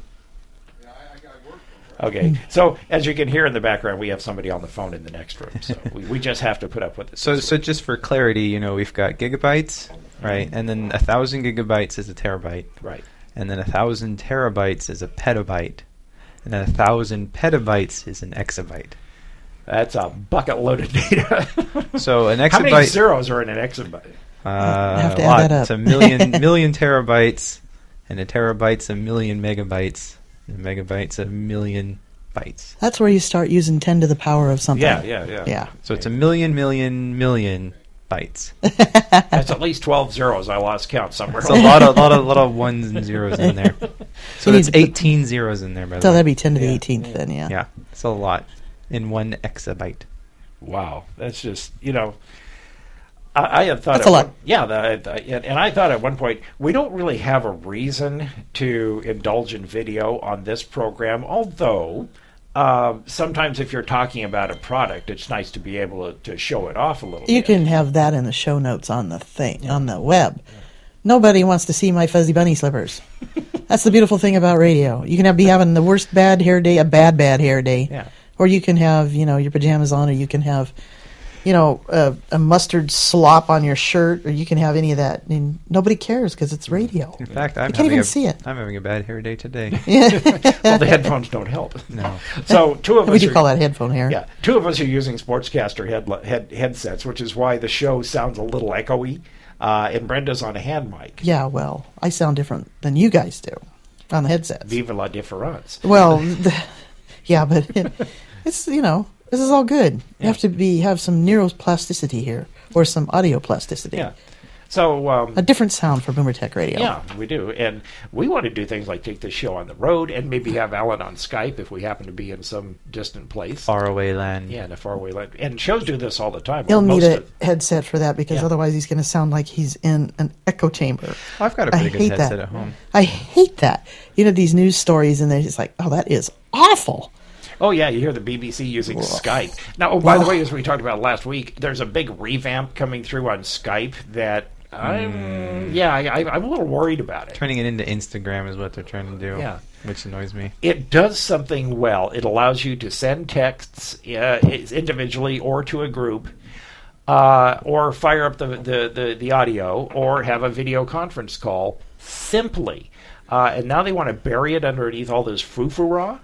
Okay, so as you can hear in the background, we have somebody on the phone in the next room, so we just have to put up with it. So just for clarity, we've got gigabytes, right? And then 1,000 gigabytes is a terabyte. Right. And then 1,000 terabytes is a petabyte. And then 1,000 petabytes is an exabyte. That's a bucket load of data. So an exabyte... How many zeros are in an exabyte? I have to add that up. It's a million terabytes, and a terabyte's a million megabytes. And megabytes, a million bytes. That's where you start using 10 to the power of something. Yeah. So it's a million bytes. That's at least 12 zeros. I lost count somewhere. It's a lot of ones and zeros in there. So that's 18 zeros in there, by the way. So that'd be 10 to the 18th then, yeah. Yeah, it's a lot in 1 exabyte. Wow. That's just, I had thought... That's a lot. And I thought at one point, we don't really have a reason to indulge in video on this program, although sometimes if you're talking about a product, it's nice to be able to show it off a little bit. You can have that in the show notes on the thing, on the web. Yeah. Nobody wants to see my fuzzy bunny slippers. That's the beautiful thing about radio. You can be having the worst bad hair day, a bad hair day. Yeah. Or you can have, your pajamas on, or you can have, a mustard slop on your shirt, or you can have any of that. And nobody cares because it's radio. In fact, you can't even see it. I'm having a bad hair day today. Well, the headphones don't help. No. So two of us. We do call that headphone hair. Yeah, two of us are using Sportscaster headsets, which is why the show sounds a little echoey. And Brenda's on a hand mic. Yeah, well, I sound different than you guys do on the headsets. Viva la difference. Well, yeah, but it's this is all good. You have to have some neuroplasticity here, or some audio plasticity. Yeah. So a different sound for Boomer Tech Radio. Yeah, we do, and we want to do things like take this show on the road, and maybe have Alan on Skype if we happen to be in some distant place, faraway land. Yeah, in a faraway land. And shows do this all the time. He'll need a headset for that because otherwise he's going to sound like he's in an echo chamber. I've got a pretty good headset at home. I hate that. These news stories, and they're just like, oh, that is awful. Oh, yeah, you hear the BBC using Skype. Now, by the way, as we talked about last week, there's a big revamp coming through on Skype that I'm a little worried about it. Turning it into Instagram is what they're trying to do, which annoys me. It does something well. It allows you to send texts individually or to a group, or fire up the audio, or have a video conference call simply. And now they want to bury it underneath all this foo-foo-rah.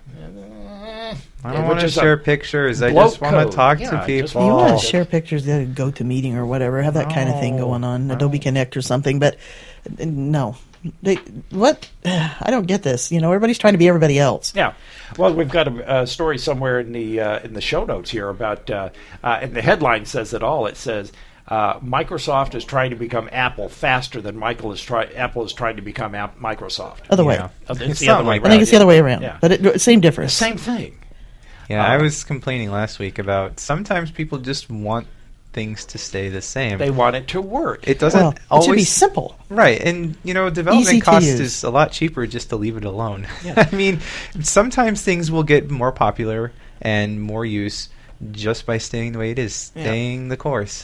I don't want to share pictures. I just want to talk to people. You want to share pictures, go to meeting or whatever, have that kind of thing going on, Adobe Connect or something. But no, what? I don't get this. Everybody's trying to be everybody else. Yeah. Well, we've got a story somewhere in the show notes here about, and the headline says it all. It says, Microsoft is trying to become Apple faster than Apple is trying to become Microsoft. Other way. It's the other way around. I think it's the other way around. Yeah. But same difference. Same thing. Yeah, I was complaining last week about sometimes people just want things to stay the same. They want it to work. It doesn't always... It should be simple. Right, and, development cost is a lot cheaper just to leave it alone. Yeah. I mean, sometimes things will get more popular and more use just by staying the way it is, staying the course.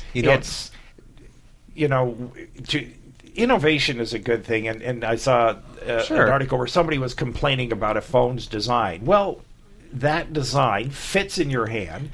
Innovation is a good thing, and I saw an article where somebody was complaining about a phone's design. Well, that design fits in your hand.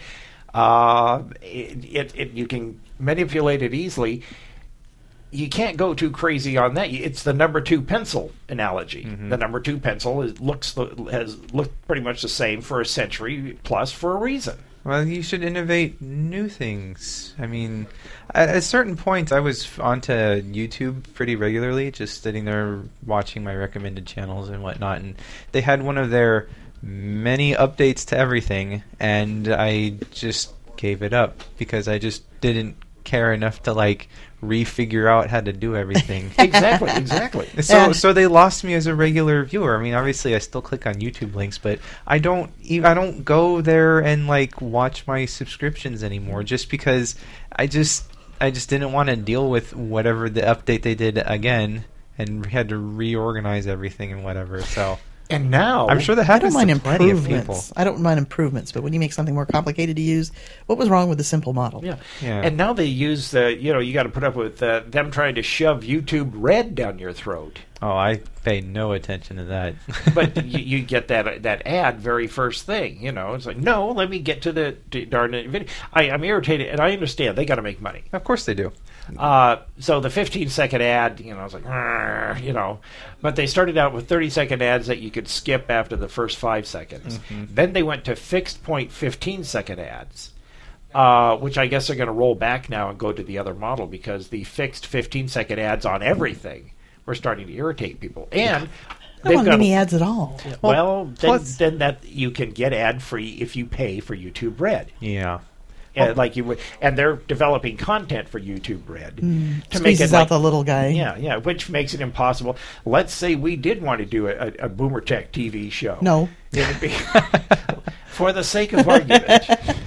You can manipulate it easily. You can't go too crazy on that. It's the number 2 pencil analogy. Mm-hmm. The number 2 pencil has looked pretty much the same for a century plus for a reason. Well, you should innovate new things. I mean, at a certain point, I was onto YouTube pretty regularly, just sitting there watching my recommended channels and whatnot, and they had one of their many updates to everything, and I just gave it up because I just didn't care enough to refigure out how to do everything. Exactly. So they lost me as a regular viewer. I mean, obviously I still click on YouTube links, but I don't go there and watch my subscriptions anymore just because I just didn't want to deal with whatever the update they did again and had to reorganize everything and whatever. So and now I'm sure that happens to plenty of people. I don't mind improvements, but when you make something more complicated to use, what was wrong with the simple model? Yeah. And now they use you got to put up with them trying to shove YouTube Red down your throat. Oh, I pay no attention to that. But you get that ad very first thing. It's like, no, let me get to the darn video. I'm irritated, and I understand they got to make money. Of course they do. So the 15-second ad, I was like, but they started out with 30-second ads that you could skip after the first 5 seconds. Mm-hmm. Then they went to fixed point 15-second ads, which I guess they're going to roll back now and go to the other model because the fixed 15-second ads on everything were starting to irritate people. And I don't want any ads at all. Well, then that you can get ad-free if you pay for YouTube Red. Yeah. Like you would, and they're developing content for YouTube Red to make it out the little guy. Yeah, which makes it impossible. Let's say we did want to do a Boomer Tech TV show. No, it would be for the sake of argument.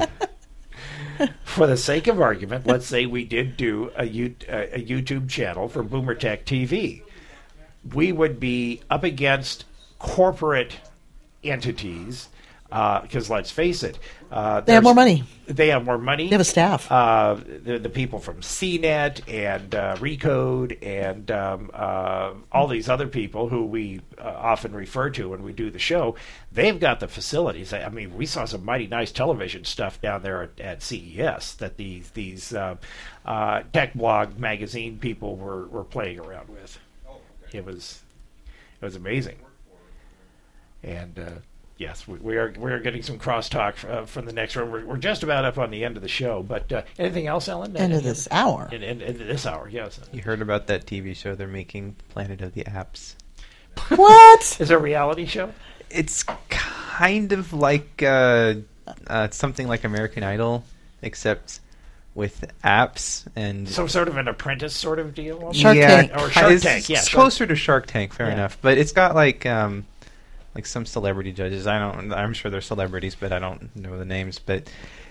For the sake of argument, let's say we did do a YouTube channel for Boomer Tech TV. We would be up against corporate entities. Because let's face it, they have more money. They have more money. They have a staff. The people from CNET and Recode and all these other people who we often refer to when we do the show, they've got the facilities. I mean, we saw some mighty nice television stuff down there at CES that these tech blog magazine people were playing around with. It was amazing. And yes, we are getting some crosstalk from the next room. We're just about up on the end of the show, but anything else, Ellen? End of this hour. End of this hour, yes. You heard about that TV show they're making, Planet of the Apps? What? Is it a reality show? It's kind of like something like American Idol, except with apps and some sort of an apprentice sort of deal. Shark Tank, or Shark Tank. Yeah, it's closer to Shark Tank. Fair enough, but it's got like some celebrity judges. I'm sure they're celebrities, but I don't know the names. But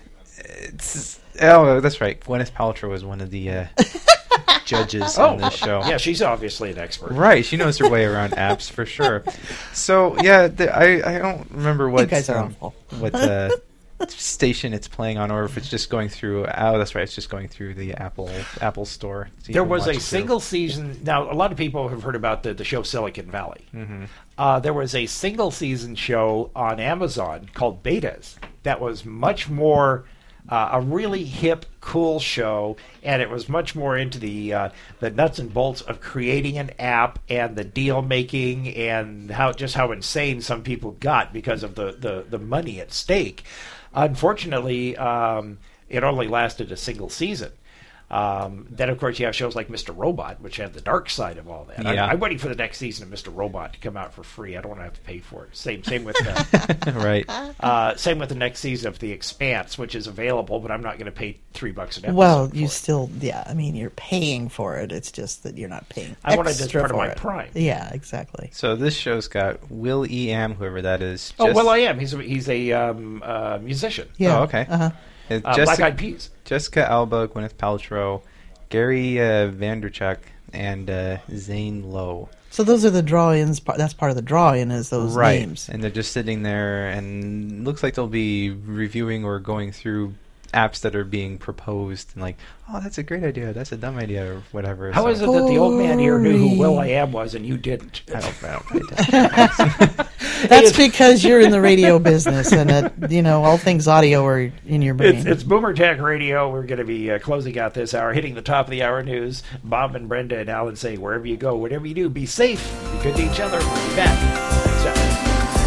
that's right. Gwyneth Paltrow was one of the judges on this show. Yeah, she's obviously an expert. Right, she knows her way around apps for sure. So yeah, I don't remember what you guys are awful. What station it's playing on, or if it's just going through. Oh, that's right, it's just going through the Apple Store. So there was a single season. Now, a lot of people have heard about the show Silicon Valley. Mm-hmm. There was a single season show on Amazon called Betas that was much more a really hip, cool show, and it was much more into the nuts and bolts of creating an app and the deal making and how insane some people got because of the money at stake. Unfortunately, it only lasted a single season. Then, of course, you have shows like Mr. Robot, which have the dark side of all that. Yeah. I'm waiting for the next season of Mr. Robot to come out for free. I don't want to have to pay for it. Same with right. Same with the next season of The Expanse, which is available, but I'm not going to pay $3 an episode. Well, you still, I mean, you're paying for it. It's just that you're not paying. I want it as part of my Prime. Yeah, exactly. So this show's got Will E. Am, whoever that is. Will I Am. He's a musician. Yeah. Oh, okay. Uh-huh. Black Eyed Peas. Jessica Alba, Gwyneth Paltrow, Gary Vanderchuck, and Zane Lowe. So those are the draw-ins. That's part of the draw-in is those names. And they're just sitting there, and looks like they'll be reviewing or going through apps that are being proposed, and like, oh, that's a great idea, that's a dumb idea, or whatever. How is it that the old man here knew who Will I Am was and you didn't? I don't know. That's because you're in the radio business, and all things audio are in your brain. It's Boomer Tech Radio. We're going to be closing out this hour, hitting the top of the hour news. Bob and Brenda and Alan say, wherever you go, whatever you do, be safe, be good to each other. We'll be back next hour.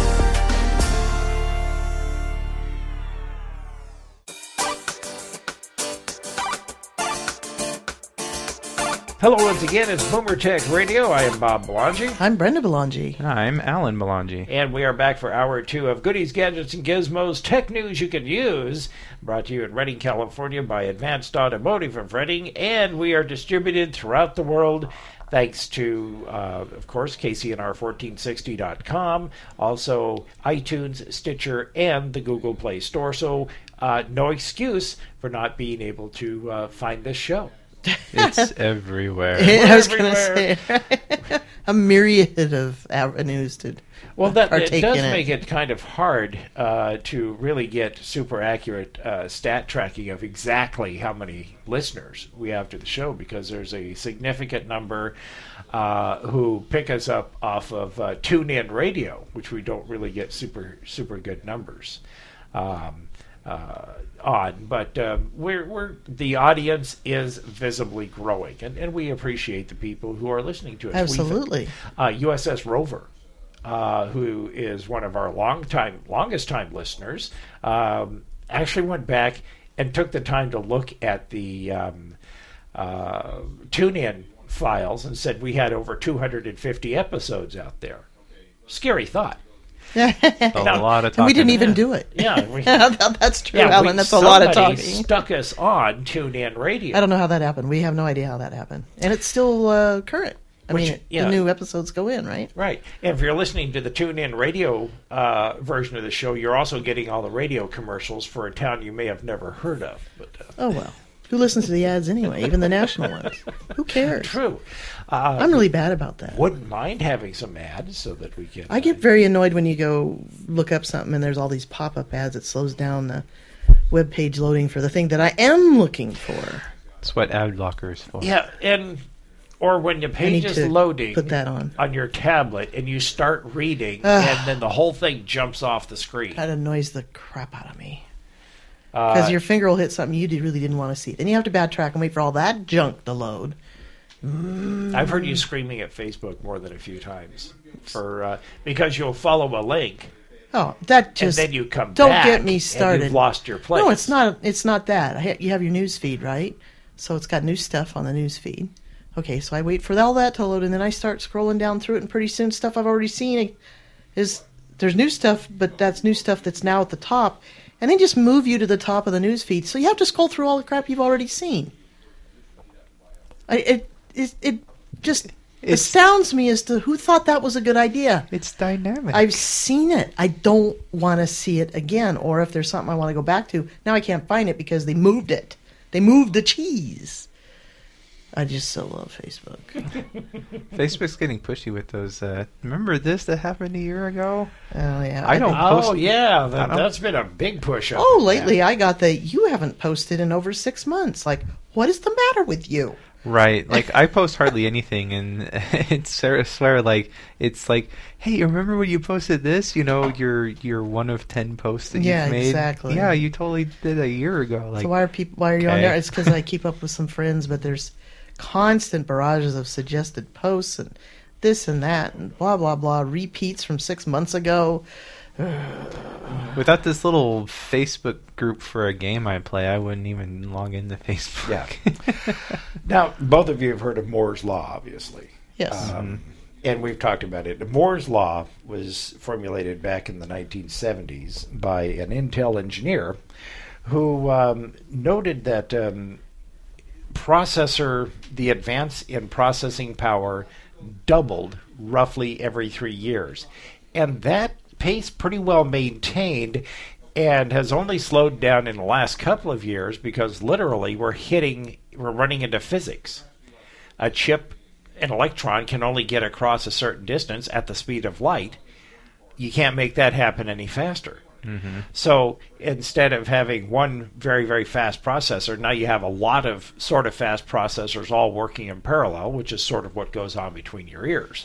Hello once again, it's Boomer Tech Radio. I am Bob Belangi. I'm Brenda Belangi. I'm Alan Belangi. And we are back for hour 2 of Goodies, Gadgets, and Gizmos, tech news you can use. Brought to you in Redding, California by Advanced Automotive of Redding. And we are distributed throughout the world thanks to, of course, KCNR1460.com. Also, iTunes, Stitcher, and the Google Play Store. So no excuse for not being able to find this show. It's everywhere. I was going to say a myriad of avenues to partake it does in make it kind of hard to really get super accurate stat tracking of exactly how many listeners we have to the show, because there's a significant number who pick us up off of TuneIn Radio, which we don't really get super good numbers on, but we're the audience is visibly growing, and we appreciate the people who are listening to us. Absolutely. USS Rover, who is one of our longest time listeners, actually went back and took the time to look at the TuneIn files and said we had over 250 episodes out there. Scary thought. A lot of talking. We didn't even do it. Yeah, that's true, Alan. That's a lot of talking. Stuck us on TuneIn Radio. I don't know how that happened. We have no idea how that happened, and it's still current. The new episodes go in, right? Right. And if you're listening to the TuneIn Radio version of the show, you're also getting all the radio commercials for a town you may have never heard of. But oh well. Who listens to the ads anyway, even the national ones? Who cares? True. I'm really bad about that. Wouldn't mind having some ads so that we can... I get very annoyed when you go look up something and there's all these pop-up ads. It slows down the web page loading for the thing that I am looking for. That's what ad blocker is for. Yeah, or when the page is loading put that on your tablet and you start reading and then the whole thing jumps off the screen. That annoys the crap out of me. Because your finger will hit something you really didn't want to see. Then you have to backtrack and wait for all that junk to load. I've heard you screaming at Facebook more than a few times because you'll follow a link. Oh, that just... And then you come don't back get me started. And you've lost your place. No, it's not that. You have your news feed, right? So it's got new stuff on the news feed. Okay, so I wait for all that to load, and then I start scrolling down through it, and pretty soon stuff I've already seen there's new stuff, but that's new stuff that's now at the top. And they just move you to the top of the news feed, so you have to scroll through all the crap you've already seen. It just astounds me as to who thought that was a good idea. It's dynamic. I've seen it. I don't want to see it again. Or if there's something I want to go back to, now I can't find it because they moved it. They moved the cheese. I just so love Facebook. Facebook's getting pushy with those. Remember this that happened a year ago? Oh, yeah. I don't post. Oh, yeah. That's been a big push. Lately I got you haven't posted in over 6 months. Like, what is the matter with you? Right. Like, I post hardly anything, and it's it's like, hey, you remember when you posted this? You know, your one of 10 posts that you've made? Exactly. Yeah, you totally did a year ago. Like, so why are you on there? It's because I keep up with some friends, but there's constant barrages of suggested posts and this and that and blah, blah, blah, repeats from 6 months ago. Without this little Facebook group for a game I play, I wouldn't even log into Facebook. Yeah. Now, both of you have heard of Moore's Law, obviously. Yes. And we've talked about it. Moore's Law was formulated back in the 1970s by an Intel engineer who noted that the advance in processing power doubled roughly every 3 years. And that pace pretty well maintained and has only slowed down in the last couple of years because literally we're running into physics. A chip, an electron, can only get across a certain distance at the speed of light. You can't make that happen any faster. Mm-hmm. So instead of having one very, very fast processor, now you have a lot of sort of fast processors all working in parallel, which is sort of what goes on between your ears.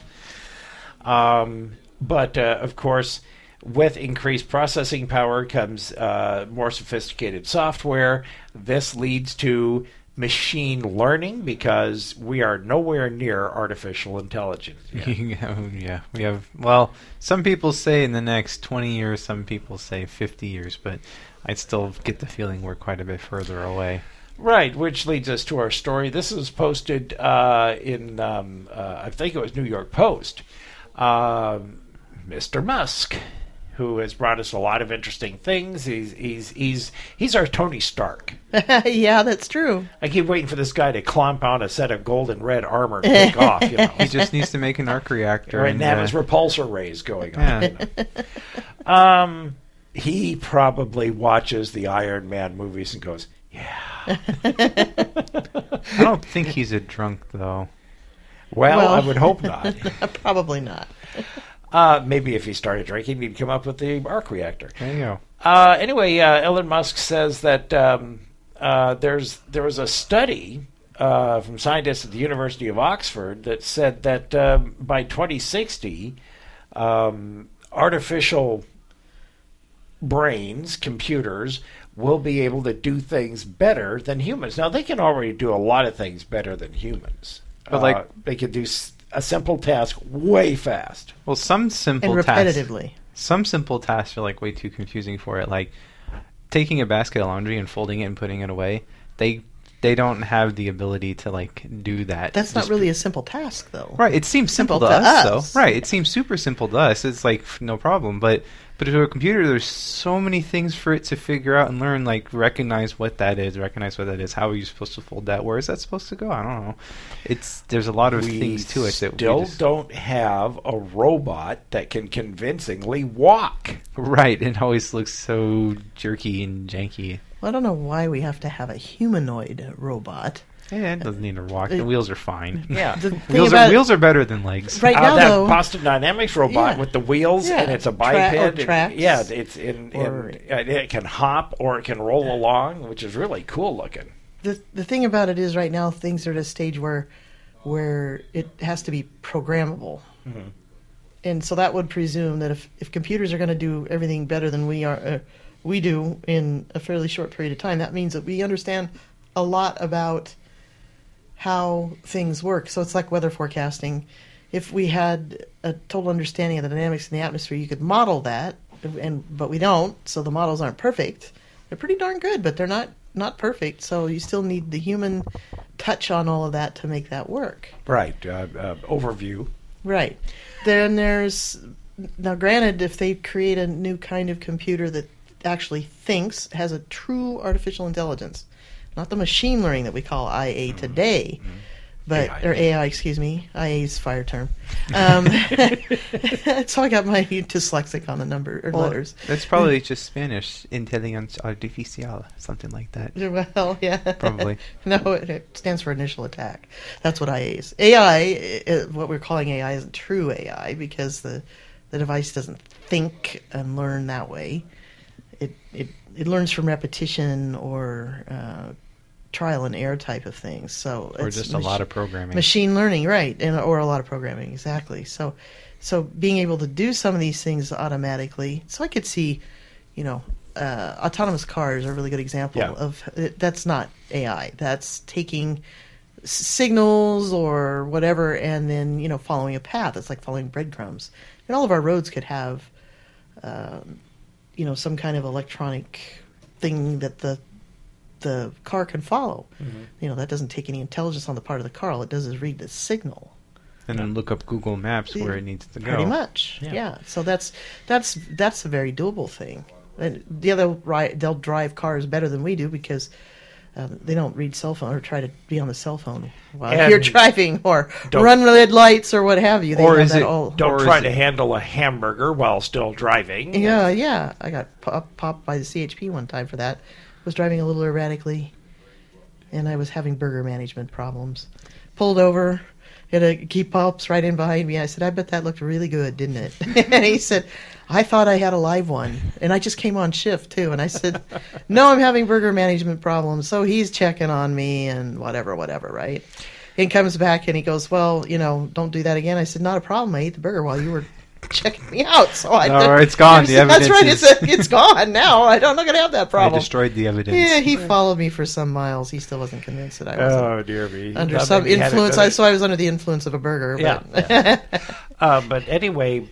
But of course, with increased processing power comes more sophisticated software. This leads to machine learning because we are nowhere near artificial intelligence yet. Yeah, we have. Well, some people say in the next 20 years, some people say 50 years, but I still get the feeling we're quite a bit further away. Right, which leads us to our story. This was posted in, I think it was New York Post. Mr. Musk, who has brought us a lot of interesting things. He's our Tony Stark. Yeah, that's true. I keep waiting for this guy to clomp on a set of gold and red armor and take off. You know. He just needs to make an arc reactor. Right, and have his repulsor rays going on. Yeah. You know. He probably watches the Iron Man movies and goes, yeah. I don't think he's a drunk, though. Well, I would hope not. Probably not. Maybe if he started drinking, he'd come up with the arc reactor. There you go. Anyway, Elon Musk says that there was a study from scientists at the University of Oxford that said that by 2060, artificial brains, computers, will be able to do things better than humans. Now, they can already do a lot of things better than humans. But they could do a simple task way fast. Well, some simple and repetitively. Tasks, some simple tasks are like way too confusing for it. Like taking a basket of laundry and folding it and putting it away. They don't have the ability to like do that. That's not really a simple task, though. Right. It seems simple to us, though. Right. It seems super simple to us. It's like no problem, but to a computer, there's so many things for it to figure out and learn. Like recognize what that is. How are you supposed to fold that? Where is that supposed to go? I don't know. There's a lot of things to it that we still don't have a robot that can convincingly walk. Right. It always looks so jerky and janky. Well, I don't know why we have to have a humanoid robot. Yeah, it doesn't need to walk. The wheels are fine. Yeah, wheels are better than legs. Right now, that though, Boston Dynamics robot with the wheels, and it's a biped. Tracks, it can hop or it can roll along, which is really cool looking. The thing about it is, right now things are at a stage where it has to be programmable, and so that would presume that if computers are going to do everything better than we do in a fairly short period of time, that means that we understand a lot about how things work. So it's like weather forecasting. If we had a total understanding of the dynamics in the atmosphere, you could model that, but we don't, so the models aren't perfect. They're pretty darn good, but they're not perfect, so you still need the human touch on all of that to make that work. Right. Overview. Right. Then now granted, if they create a new kind of computer that actually thinks, has a true artificial intelligence, not the machine learning that we call IA today, but AI, excuse me. IA is fire term. So I got my dyslexic on the letters. That's probably just Spanish, inteligencia artificial, something like that. Well, yeah, probably. No, it stands for initial attack. That's what IA is. AI, what we're calling AI, isn't true AI because the device doesn't think and learn that way. It learns from repetition or trial and error type of things. So or just a lot of programming. Machine learning, right, or a lot of programming, exactly. So being able to do some of these things automatically. So I could see, autonomous cars are a really good example of that's not AI. That's taking signals or whatever and then, following a path. It's like following breadcrumbs. And all of our roads could have some kind of electronic thing that the car can follow. That doesn't take any intelligence on the part of the car. All it does is read the signal. And then look up Google Maps where it needs to go. Pretty much, yeah. So that's a very doable thing. And they'll drive cars better than we do because they don't read cell phone or try to be on the cell phone while you're driving or run red lights or what have you. Don't try to handle a hamburger while still driving. Yeah. I got popped by the CHP one time for that. Was driving a little erratically, and I was having burger management problems. Pulled over, had a key pops right in behind me. I said, "I bet that looked really good, didn't it?" And he said, "I thought I had a live one, and I just came on shift too." And I said, "No, I'm having burger management problems." So he's checking on me and whatever, right? He comes back and he goes, "Well, don't do that again." I said, "Not a problem. I ate the burger while you were checking me out." So it's gone. The evidence. That's right. It's gone now. I'm not going to have that problem. I destroyed the evidence. Yeah, he followed me for some miles. He still wasn't convinced that I was. Oh dear me! Under some influence. I was under the influence of a burger. But anyway,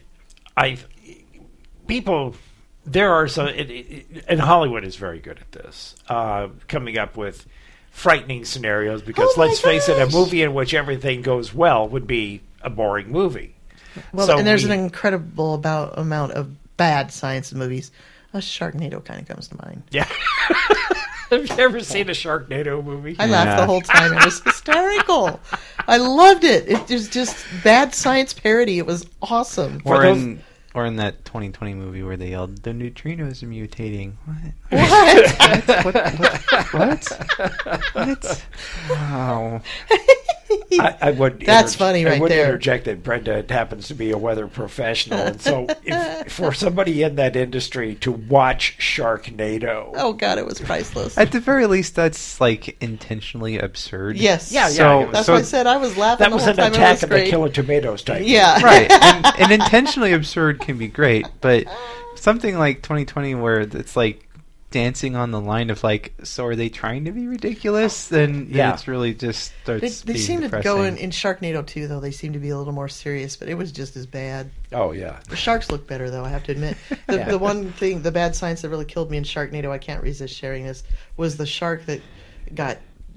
there are some, and Hollywood is very good at this, coming up with frightening scenarios because let's face it, a movie in which everything goes well would be a boring movie. Well, and there's an incredible amount of bad science movies. Sharknado kind of comes to mind. Yeah. Have you ever seen a Sharknado movie? I laughed the whole time. It was hysterical. I loved it. It was just bad science parody. It was awesome. Or in that 2020 movie where they yelled, "The neutrinos are mutating." What? Wow. I would. That's funny, right there. I would interject that Brenda happens to be a weather professional, and so for somebody in that industry to watch Sharknado, oh god, it was priceless. At the very least, that's intentionally absurd. Yes, yeah. That's why I said I was laughing. That was an attack of the Killer Tomatoes type. Yeah, right. And intentionally absurd can be great, but something like 2020 where it's dancing on the line of so are they trying to be ridiculous? Then it's really just starts. They seem to go in Sharknado 2 though. They seem to be a little more serious, but it was just as bad. Oh yeah, the sharks look better though. I have to admit. The one thing, the bad science that really killed me in Sharknado, I can't resist sharing this, was the shark that got,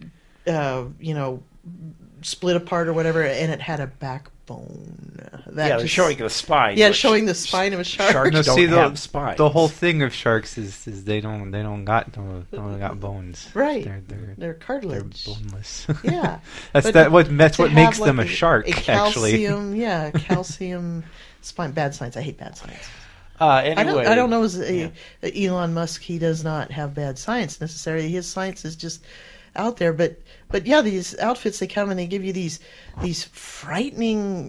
split apart or whatever, and it had a backbone. They're showing the spine. Yeah, showing the spine of a shark. Sharks don't have spines. The whole thing of sharks is they don't got bones. Right. They're cartilage. They're boneless. Yeah. That's what makes them a shark. Calcium, calcium spine. Bad science. I hate bad science. Anyway, I don't know. Elon Musk, he does not have bad science necessarily. His science is just out there. But yeah, these outfits, they come and they give you these frightening,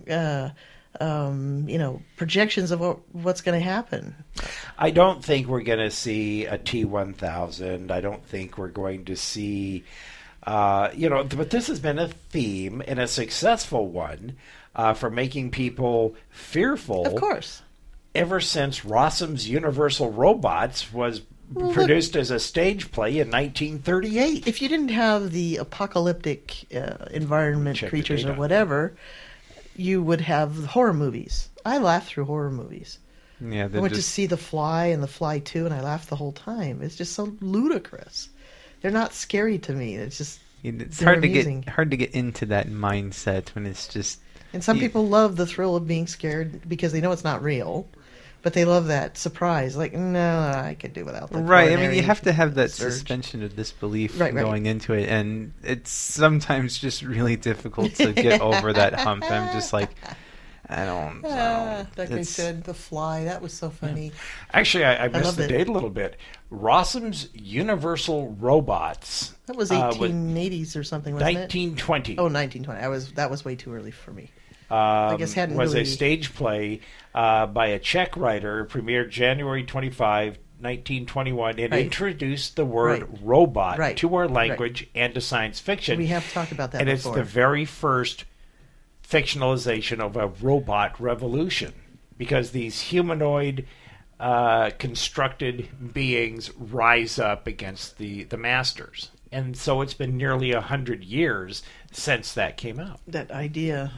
projections of what's going to happen. I don't think we're going to see a T-1000. I don't think we're going to see, but this has been a theme and a successful one for making people fearful. Of course. Ever since Rossum's Universal Robots was produced as a stage play in 1938. If you didn't have the apocalyptic environment, creatures or whatever, you would have horror movies. I laugh through horror movies. Yeah, I went to see The Fly and The Fly 2, and I laughed the whole time. It's just so ludicrous. They're not scary to me. It's just hard to get into that mindset when it's just. And some people love the thrill of being scared because they know it's not real. But they love that surprise. Like, no, I could do without that. Right. I mean, you have to have that suspension of disbelief going into it. And it's sometimes just really difficult to get over that hump. I'm just like, I don't. That guy said The Fly. That was so funny. Actually, I missed the date a little bit. Rossum's Universal Robots. That was 1880s or something, wasn't 1920. It? 1920. That was way too early for me. I guess was a stage play by a Czech writer, premiered January 25, 1921, and introduced the word robot to our language and to science fiction. We have talked about that and before. It's the very first fictionalization of a robot revolution, because these humanoid constructed beings rise up against the masters. And so it's been nearly 100 years since that came out. That idea,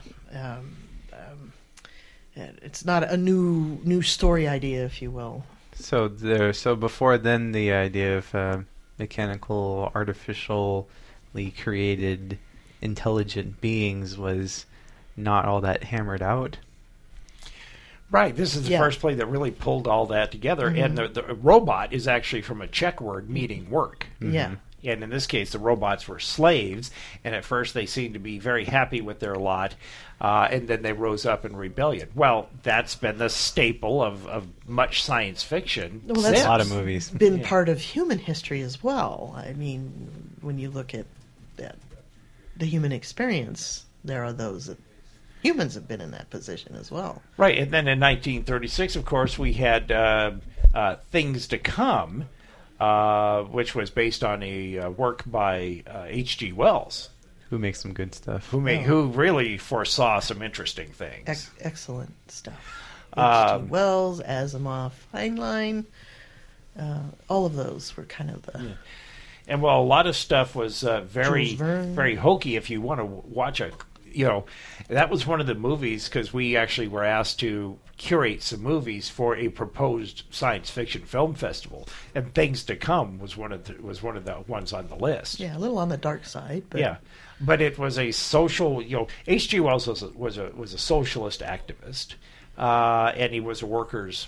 it's not a new story idea, if you will. So before then, the idea of mechanical, artificially created, intelligent beings was not all that hammered out. Right. This is the first play that really pulled all that together. Mm-hmm. And the robot is actually from a Czech word meaning work. Mm-hmm. Yeah. And in this case, the robots were slaves, and at first they seemed to be very happy with their lot, and then they rose up in rebellion. Well, that's been the staple of much science fiction. Well, that's a lot of movies. Been part of human history as well. I mean, when you look at the human experience, there are those that humans have been in that position as well. Right, and then in 1936, of course, we had Things to Come, which was based on a work by H.G. Wells, who makes some good stuff. Who really foresaw some interesting things. Excellent stuff. H.G. Wells, Asimov, Heinlein, all of those were kind of the. Yeah. And a lot of stuff was very hokey. If you want to watch that was one of the movies, because we actually were asked to curate some movies for a proposed science fiction film festival, and Things to Come was one of the ones on the list. Yeah, a little on the dark side, but yeah, but it was a social. H.G. Wells was a socialist activist, and he was a workers'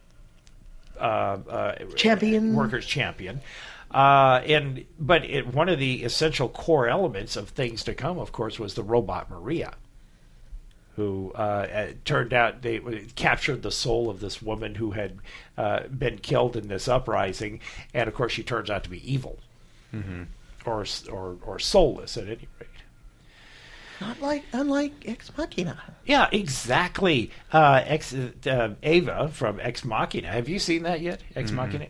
champion. But one of the essential core elements of Things to Come, of course, was the robot Maria, who turned out they captured the soul of this woman who had been killed in this uprising, and of course she turns out to be evil, mm-hmm. or soulless at any rate. Unlike Ex Machina. Yeah, exactly. Ava from Ex Machina. Have you seen that yet? Ex Machina?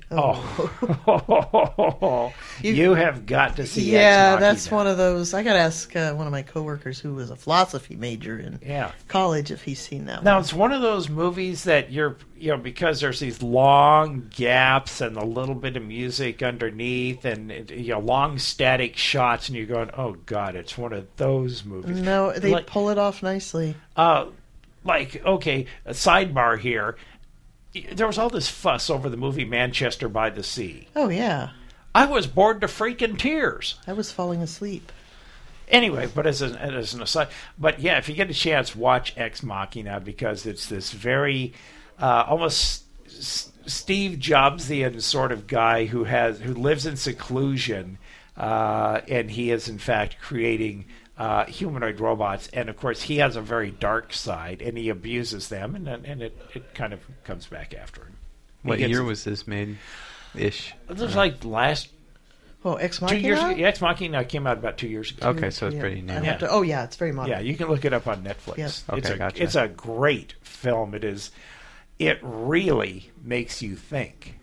Oh. You have got to see Ex Machina. Yeah, that's one of those. I got to ask one of my coworkers who was a philosophy major in college if he's seen that one. Now, it's one of those movies that because there's these long gaps and a little bit of music underneath and long static shots, and you're going, oh, God, it's one of those movies. No, they pull it off nicely. A sidebar here. There was all this fuss over the movie Manchester by the Sea. Oh, yeah. I was bored to freaking tears. I was falling asleep. Anyway, but as an aside, but yeah, if you get a chance, watch Ex Machina, because it's this very almost Steve Jobsian sort of guy who lives in seclusion, and he is in fact creating humanoid robots, and of course he has a very dark side, and he abuses them, and it kind of comes back after him. What year was this made? Ish. It was like last. Oh, Ex Machina? 2 years ago. Ex Machina came out about 2 years ago. Okay, so it's pretty new. It's very modern. Yeah, you can look it up on Netflix. Yes. Okay, gotcha. It's a great film. It really makes you think.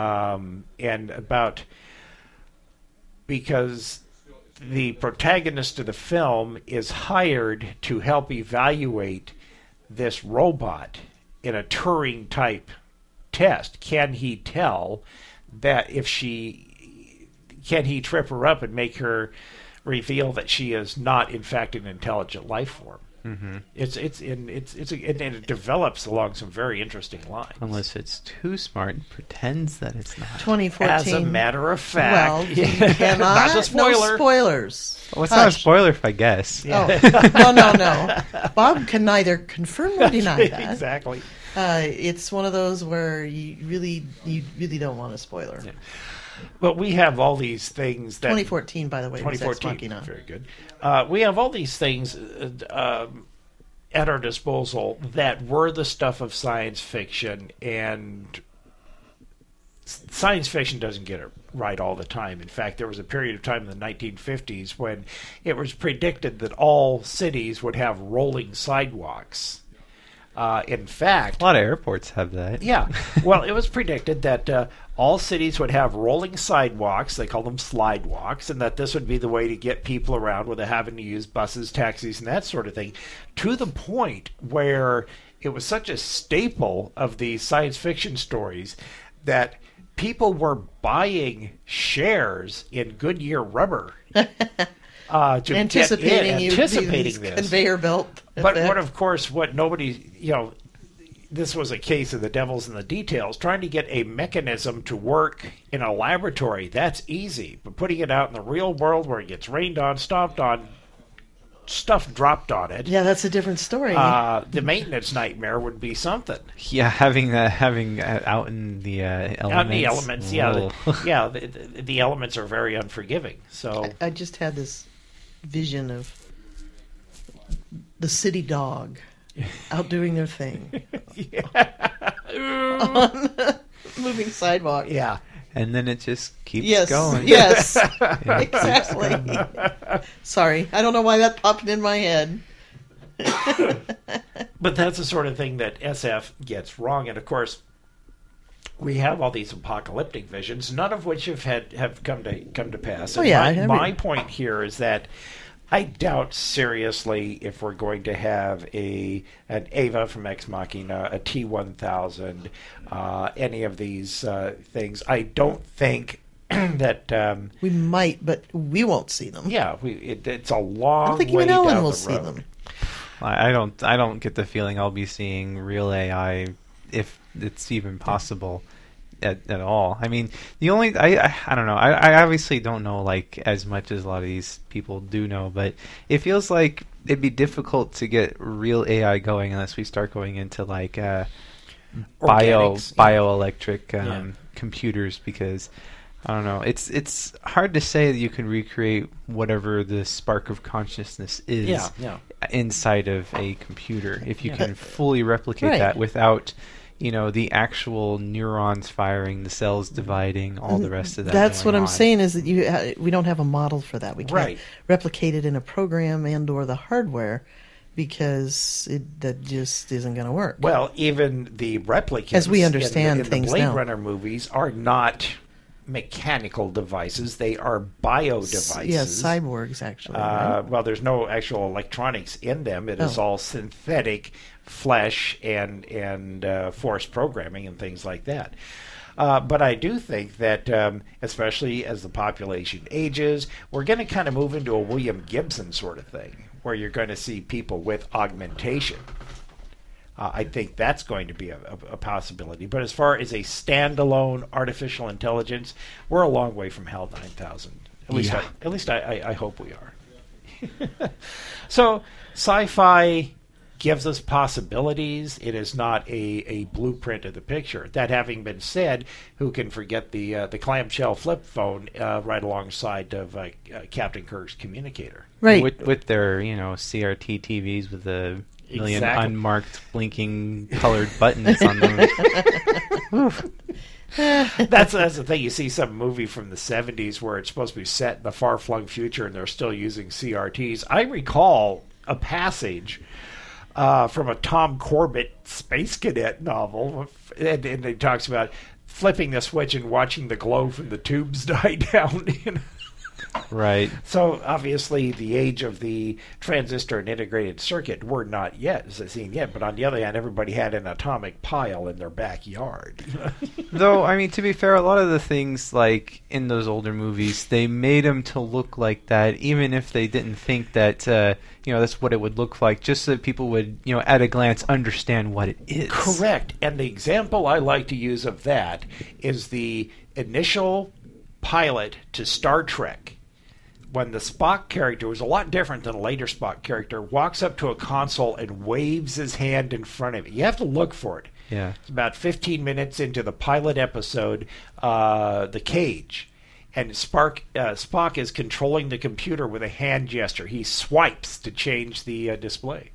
Because the protagonist of the film is hired to help evaluate this robot in a Turing-type test. Can he tell that can he trip her up and make her reveal that she is not, in fact, an intelligent life form? Mm-hmm. And it develops along some very interesting lines. Unless it's too smart and pretends that it's not. 2014. As a matter of fact. Well, you cannot. Not a spoiler. No spoilers. Well, it's not a spoiler if I guess. Yeah. Oh, no. Bob can neither confirm nor deny that. Exactly. It's one of those where you really don't want a spoiler. Yeah. But we have all these things that 2014, by the way. 2014, very good. We have all these things at our disposal that were the stuff of science fiction, and science fiction doesn't get it right all the time. In fact, there was a period of time in the 1950s when it was predicted that all cities would have rolling sidewalks. In fact, a lot of airports have that. Yeah. Well, it was predicted that all cities would have rolling sidewalks, they call them slide walks, and that this would be the way to get people around without having to use buses, taxis, and that sort of thing, to the point where it was such a staple of the science fiction stories that people were buying shares in Goodyear rubber. Anticipating this conveyor belt. But what nobody, this was a case of the devil's in the details. Trying to get a mechanism to work in a laboratory, that's easy. But putting it out in the real world where it gets rained on, stomped on, stuff dropped on it. Yeah, that's a different story. The maintenance nightmare would be something. Yeah, having out in the elements. Out in the elements, yeah. The elements are very unforgiving. So I just had this vision of the city dog out doing their thing on moving sidewalk. Yeah. And then it just keeps going. Yes, exactly. Sorry, I don't know why that popped in my head. But that's the sort of thing that SF gets wrong. And, of course, we have all these apocalyptic visions, none of which have come to pass. And my point here is that I doubt seriously if we're going to have an Ava from Ex Machina, a T-1000, any of these things. I don't think that we might, but we won't see them. Yeah, it's a long. I don't think way even Ellen down will the see road. them. I don't get the feeling I'll be seeing real AI, if it's even possible. At all. I mean, the only I don't know. I obviously don't know like as much as a lot of these people do know, but it feels like it'd be difficult to get real AI going unless we start going into like bioelectric computers, because I don't know. It's hard to say that you can recreate whatever the spark of consciousness is inside of a computer if you can fully replicate that without the actual neurons firing, the cells dividing, all the rest of that. That's what I'm saying is that we don't have a model for that. We can't replicate it in a program and or the hardware because that just isn't going to work. Well, even the replicants, as we understand in things the Blade now. Runner movies, are not mechanical devices. They are bio devices. Yeah, cyborgs, actually. Well, there's no actual electronics in them. It is all synthetic flesh and forced programming and things like that. But I do think that, especially as the population ages, we're going to kind of move into a William Gibson sort of thing, where you're going to see people with augmentation. I think that's going to be a possibility. But as far as a standalone artificial intelligence, we're a long way from HAL 9000. At least I hope we are. So sci-fi gives us possibilities. It is not a blueprint of the picture. That having been said, who can forget the clamshell flip phone right alongside of Captain Kirk's communicator? Right. With their CRT TVs with the million unmarked blinking colored buttons on them. That's the thing. You see some movie from the 70s where it's supposed to be set in the far-flung future and they're still using CRTs. I recall a passage from a Tom Corbett Space Cadet novel, and it talks about flipping the switch and watching the glow from the tubes die down. Right. So obviously, the age of the transistor and integrated circuit we're not yet seen yet. But on the other hand, everybody had an atomic pile in their backyard. Though, I mean, to be fair, a lot of the things like in those older movies, they made them to look like that, even if they didn't think that that's what it would look like, just so that people would at a glance understand what it is. Correct. And the example I like to use of that is the initial pilot to Star Trek. When the Spock character was a lot different than a later Spock character, walks up to a console and waves his hand in front of it. You have to look for it. Yeah. It's about 15 minutes into the pilot episode, The Cage. And Spock is controlling the computer with a hand gesture. He swipes to change the display.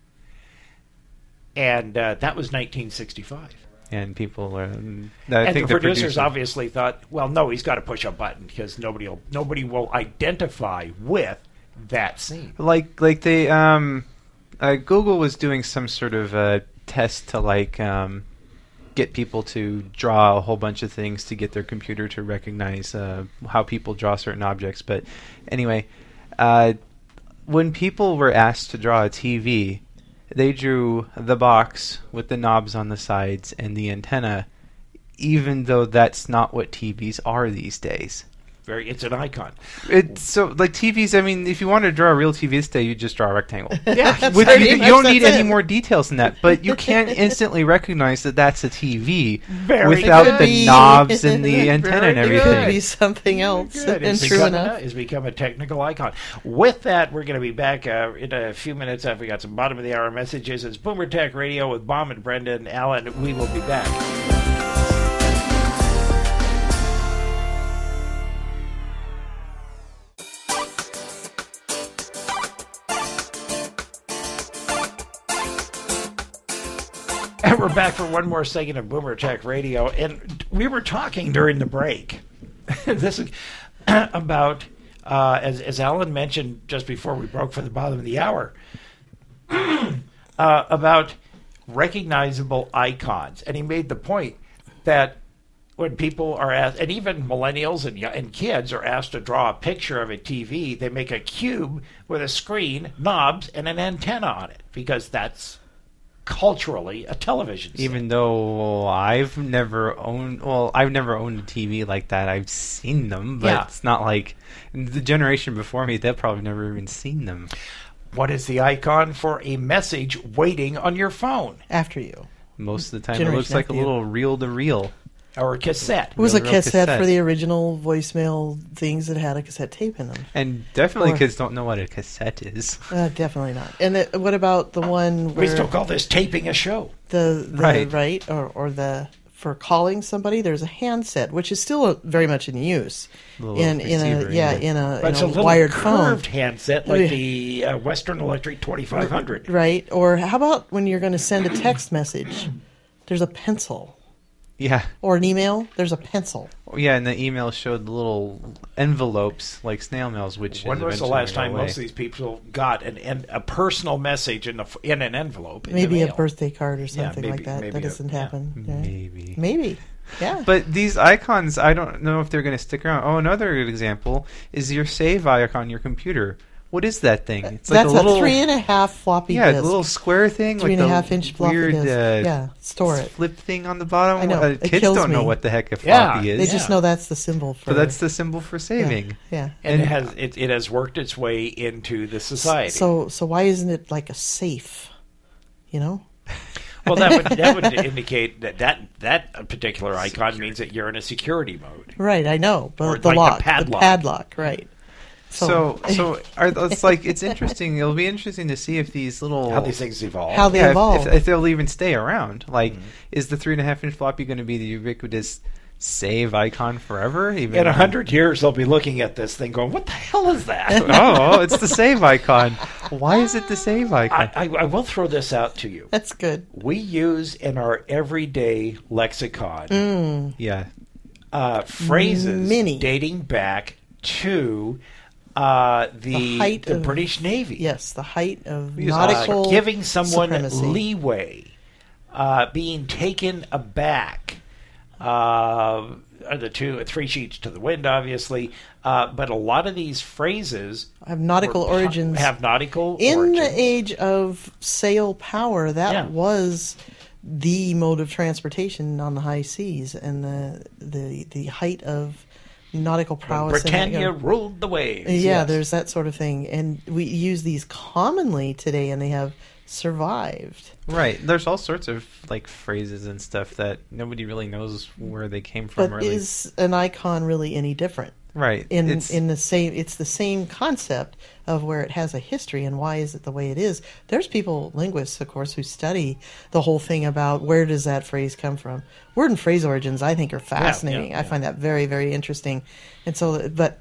And that was 1965. And people are... I think the producers obviously thought, well, no, he's got to push a button because nobody will identify with that scene. Like they Google was doing some sort of test to get people to draw a whole bunch of things to get their computer to recognize how people draw certain objects. But anyway, when people were asked to draw a TV, they drew the box with the knobs on the sides and the antenna, even though that's not what TVs are these days. It's an icon. It's so like TVs. I mean, if you wanted to draw a real TV today, you just draw a rectangle. Yeah, you don't need any more details than that. But you can't instantly recognize that that's a TV without the knobs and the antenna and everything. It could be something else. And true enough, it's become a technical icon. With that, we're going to be back in a few minutes after we got some bottom of the hour messages. It's Boomer Tech Radio with Baum and Brendan Allen. We will be back. And we're back for one more segment of Boomer Tech Radio, and we were talking during the break. This is about, as Alan mentioned just before we broke for the bottom of the hour, about recognizable icons, and he made the point that when people are asked, and even millennials and kids are asked to draw a picture of a TV, they make a cube with a screen, knobs, and an antenna on it because that's culturally a television set. Even though I've never owned a TV like that. I've seen them, but It's not like the generation before me, they've probably never even seen them. What is the icon for a message waiting on your phone? After you. Most of the time it looks like a little reel-to-reel. Or a cassette. It was a cassette for the original voicemail things that had a cassette tape in them. And definitely kids don't know what a cassette is. Definitely not. And what about the one where... We still call this taping a show. Right. Or the... For calling somebody, there's a handset, which is still very much in use in a wired phone. Curved handset like the Western Electric 2500. Right. Or how about when you're going to send a text message? There's a pencil. Yeah. Or an email, there's a pencil. Yeah, and the email showed the little envelopes like snail mails, which when was the last time most of these people got a personal message in an envelope? Maybe a birthday card or something like that. That doesn't happen. Yeah. Maybe. Yeah. But these icons, I don't know if they're going to stick around. Oh, another example is your save icon on your computer. What is that thing? It's like that's a little 3.5 floppy disk. Yeah, a little square thing. 3.5 inch floppy weird, disk. Store it. Flip thing on the bottom. I know. Kids don't know what the heck a floppy is. They just know that's the symbol for. But that's the symbol for saving. Yeah. And it has worked its way into the society. So why isn't it like a safe? Well, that would indicate that particular icon means that you're in a security mode. Right, I know. But or the like lock, the padlock, right. It's interesting. It'll be interesting to see if these how these things evolve. How they evolve. If they'll even stay around. Like, is the 3.5 inch floppy going to be the ubiquitous save icon forever. Even in 100 years, they'll be looking at this thing going, what the hell is that? Oh, it's the save icon. Why is it the save icon? I will throw this out to you. That's good. We use in our everyday lexicon phrases dating back to the British Navy. Yes, the height of nautical giving someone supremacy. Leeway, being taken aback. Are the 3 sheets to the wind, obviously, but a lot of these phrases have nautical origins. In the age of sail power, that was the mode of transportation on the high seas, and the height of nautical prowess. Britannia ruled the waves. Yeah, there's that sort of thing, and we use these commonly today, and they have survived. Right. There's all sorts of phrases and stuff that nobody really knows where they came from. But is an icon really any different? Right. It's the same concept of where it has a history and why is it the way it is. There's linguists, of course, who study the whole thing about where does that phrase come from. Word and phrase origins, I think, are fascinating. I find that very, very interesting. And so, but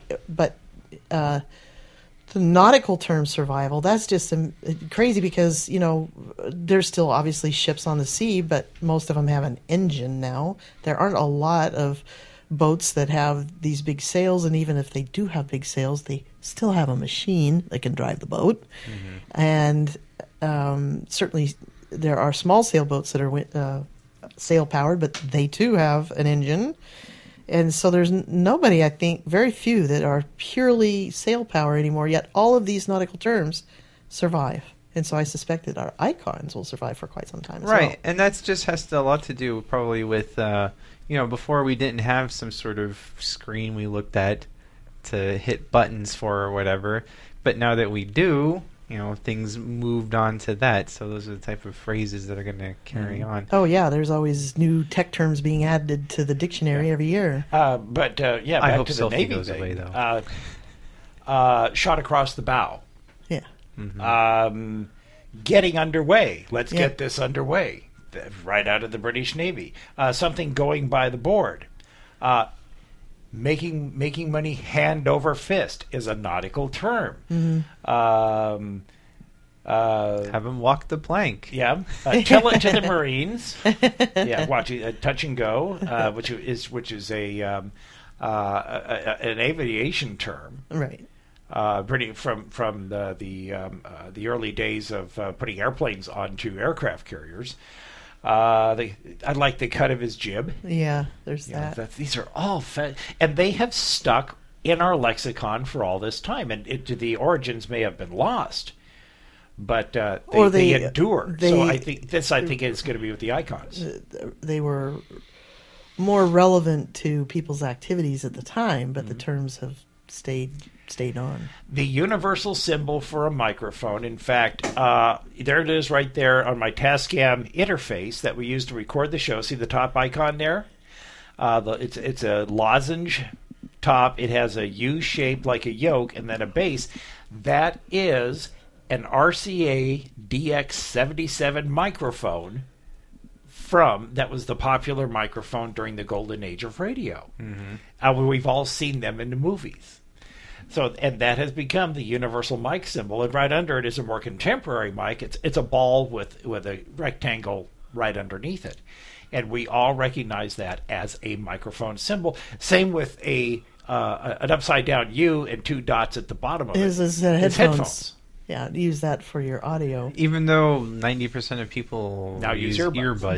the nautical term survival, that's just crazy because, there's still obviously ships on the sea, but most of them have an engine now. There aren't a lot of boats that have these big sails, and even if they do have big sails, they still have a machine that can drive the boat. Mm-hmm. And certainly there are small sailboats that are sail-powered, but they too have an engine. And so there's nobody, I think, very few that are purely sail power anymore, yet all of these nautical terms survive. And so I suspect that our icons will survive for quite some time as well. Right, and that just has a lot to do probably with, before we didn't have some sort of screen we looked at to hit buttons for or whatever. But now that we do, things moved on to that. So those are the type of phrases that are going to carry on. Oh, yeah. There's always new tech terms being added to the dictionary every year. Back to the Navy goes thing. Away, though. Shot across the bow. Yeah. Mm-hmm. Getting underway. Let's get this underway. Right out of the British Navy. Something going by the board. Making money hand over fist is a nautical term. Mm-hmm. Have them walk the plank. Yeah. Tell it to the Marines. Yeah. Watch touch and go, which is an aviation term. Right. Pretty from the early days of putting airplanes onto aircraft carriers. I like the cut of his jib. Yeah, there's that. These are all and they have stuck in our lexicon for all this time, and the origins may have been lost, but they endure. So I think it's going to be with the icons. They were more relevant to people's activities at the time, but the terms have stayed on. The universal symbol for a microphone, in fact, there it is right there on my Tascam interface that we use to record the show. See the top icon there? It's a lozenge top. It has a U shape like a yoke and then a base. That is an RCA DX77 microphone that was the popular microphone during the golden age of radio. Mm-hmm. We've all seen them in the movies. So, and that has become the universal mic symbol, and right under it is a more contemporary mic. It's a ball with a rectangle right underneath it, and we all recognize that as a microphone symbol. Same with an upside down U and 2 dots at the bottom of it. It's headphones. Yeah, use that for your audio. Even though 90% of people now use earbuds.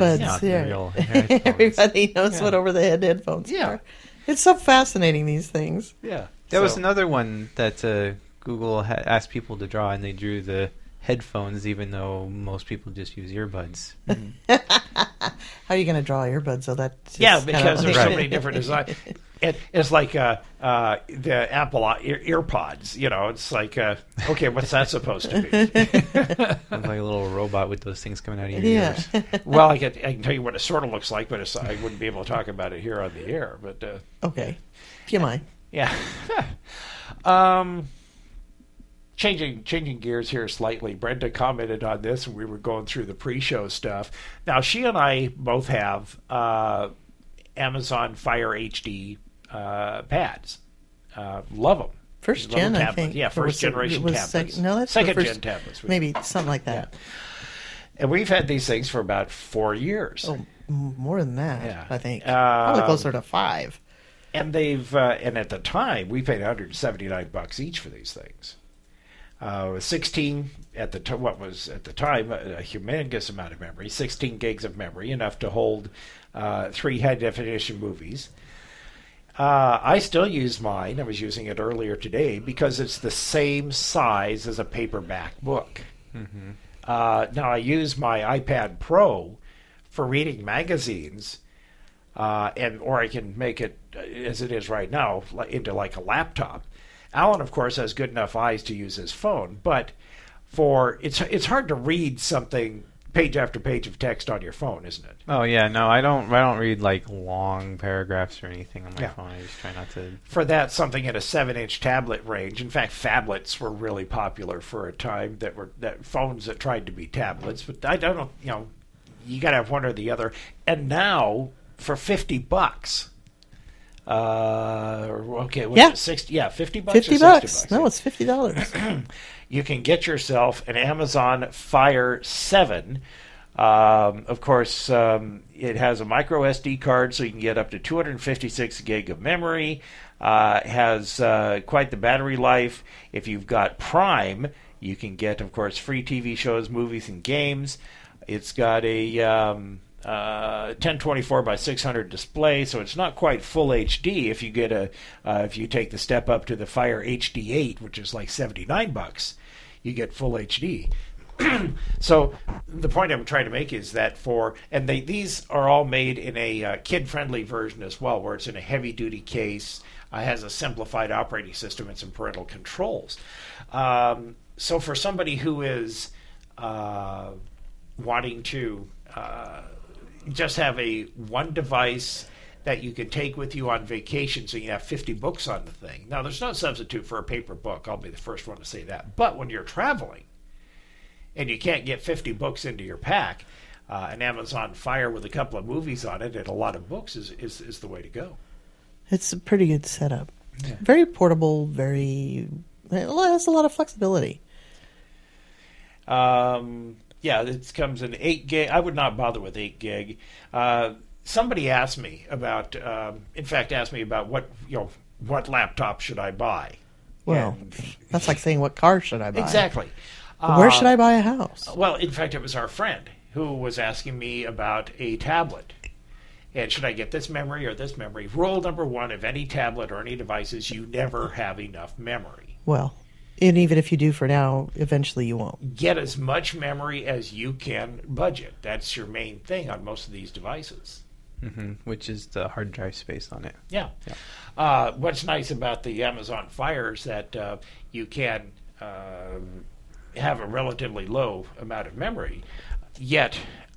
Everybody knows what over-the-head headphones are. It's so fascinating, these things. Yeah. There was another one that Google asked people to draw, and they drew the headphones, even though most people just use earbuds. Mm-hmm. How are you going to draw earbuds? So that's because there's so many different designs. It's like the Apple EarPods. It's like, okay, what's that supposed to be? It's like a little robot with those things coming out of your ears. Well, I can tell you what it sort of looks like, but I wouldn't be able to talk about it here on the air. But okay, if you mind. Yeah. Changing gears here slightly. Brenda commented on this when we were going through the pre-show stuff. Now, she and I both have Amazon Fire HD pads. Love them. First gen, I think. Yeah, first generation tablets. That's second gen tablets. Maybe something like that. Yeah. And we've had these things for about 4 years. Oh, more than that, yeah. I think. Probably closer to 5. And they've and at the time we paid $179 each for these things. 16 at the time a humongous amount of memory, 16 gigs of memory, enough to hold 3 high definition movies. I still use mine. I was using it earlier today because it's the same size as a paperback book. Mm-hmm. Now I use my iPad Pro for reading magazines, or I can make it as it is right now into like a laptop. Alan, of course, has good enough eyes to use his phone, but it's hard to read something page after page of text on your phone, isn't it? Oh yeah, no, I don't read like long paragraphs or anything on my phone. I just try not to. For that, something in a 7-inch tablet range. In fact, phablets were really popular for a time. That phones that tried to be tablets, but I don't know. You got to have one or the other. And now for $50. Okay, yeah, it, 60? Yeah, $50. $50. No, it's $50. You can get yourself an Amazon Fire 7. Of course, it has a micro SD card, so you can get up to 256 gig of memory. Has quite the battery life. If you've got Prime, you can get, of course, free TV shows, movies, and games. It's got a 1024 by 600 display, so it's not quite full HD. If you get if you take the step up to the Fire HD8, which is like $79, you get full HD. So the point I'm trying to make is that these are all made in a kid-friendly version as well, where it's in a heavy-duty case, has a simplified operating system and some parental controls. So for somebody who is wanting to just have one device that you can take with you on vacation, so you have 50 books on the thing. Now, there's no substitute for a paper book. I'll be the first one to say that. But when you're traveling and you can't get 50 books into your pack, an Amazon Fire with a couple of movies on it and a lot of books is the way to go. It's a pretty good setup. Yeah. Very portable. It has a lot of flexibility. Yeah, it comes in 8 gig. I would not bother with 8 gig. Somebody asked me about, what laptop should I buy? Well, that's like saying what car should I buy? Exactly. Where should I buy a house? Well, in fact, it was our friend who was asking me about a tablet. And should I get this memory or this memory? Rule number 1 of any tablet or any devices, you never have enough memory. Well, and even if you do for now, eventually you won't. Get as much memory as you can budget. That's your main thing on most of these devices. Mm-hmm. Which is the hard drive space on it. Yeah. What's nice about the Amazon Fire is that you can have a relatively low amount of memory, yet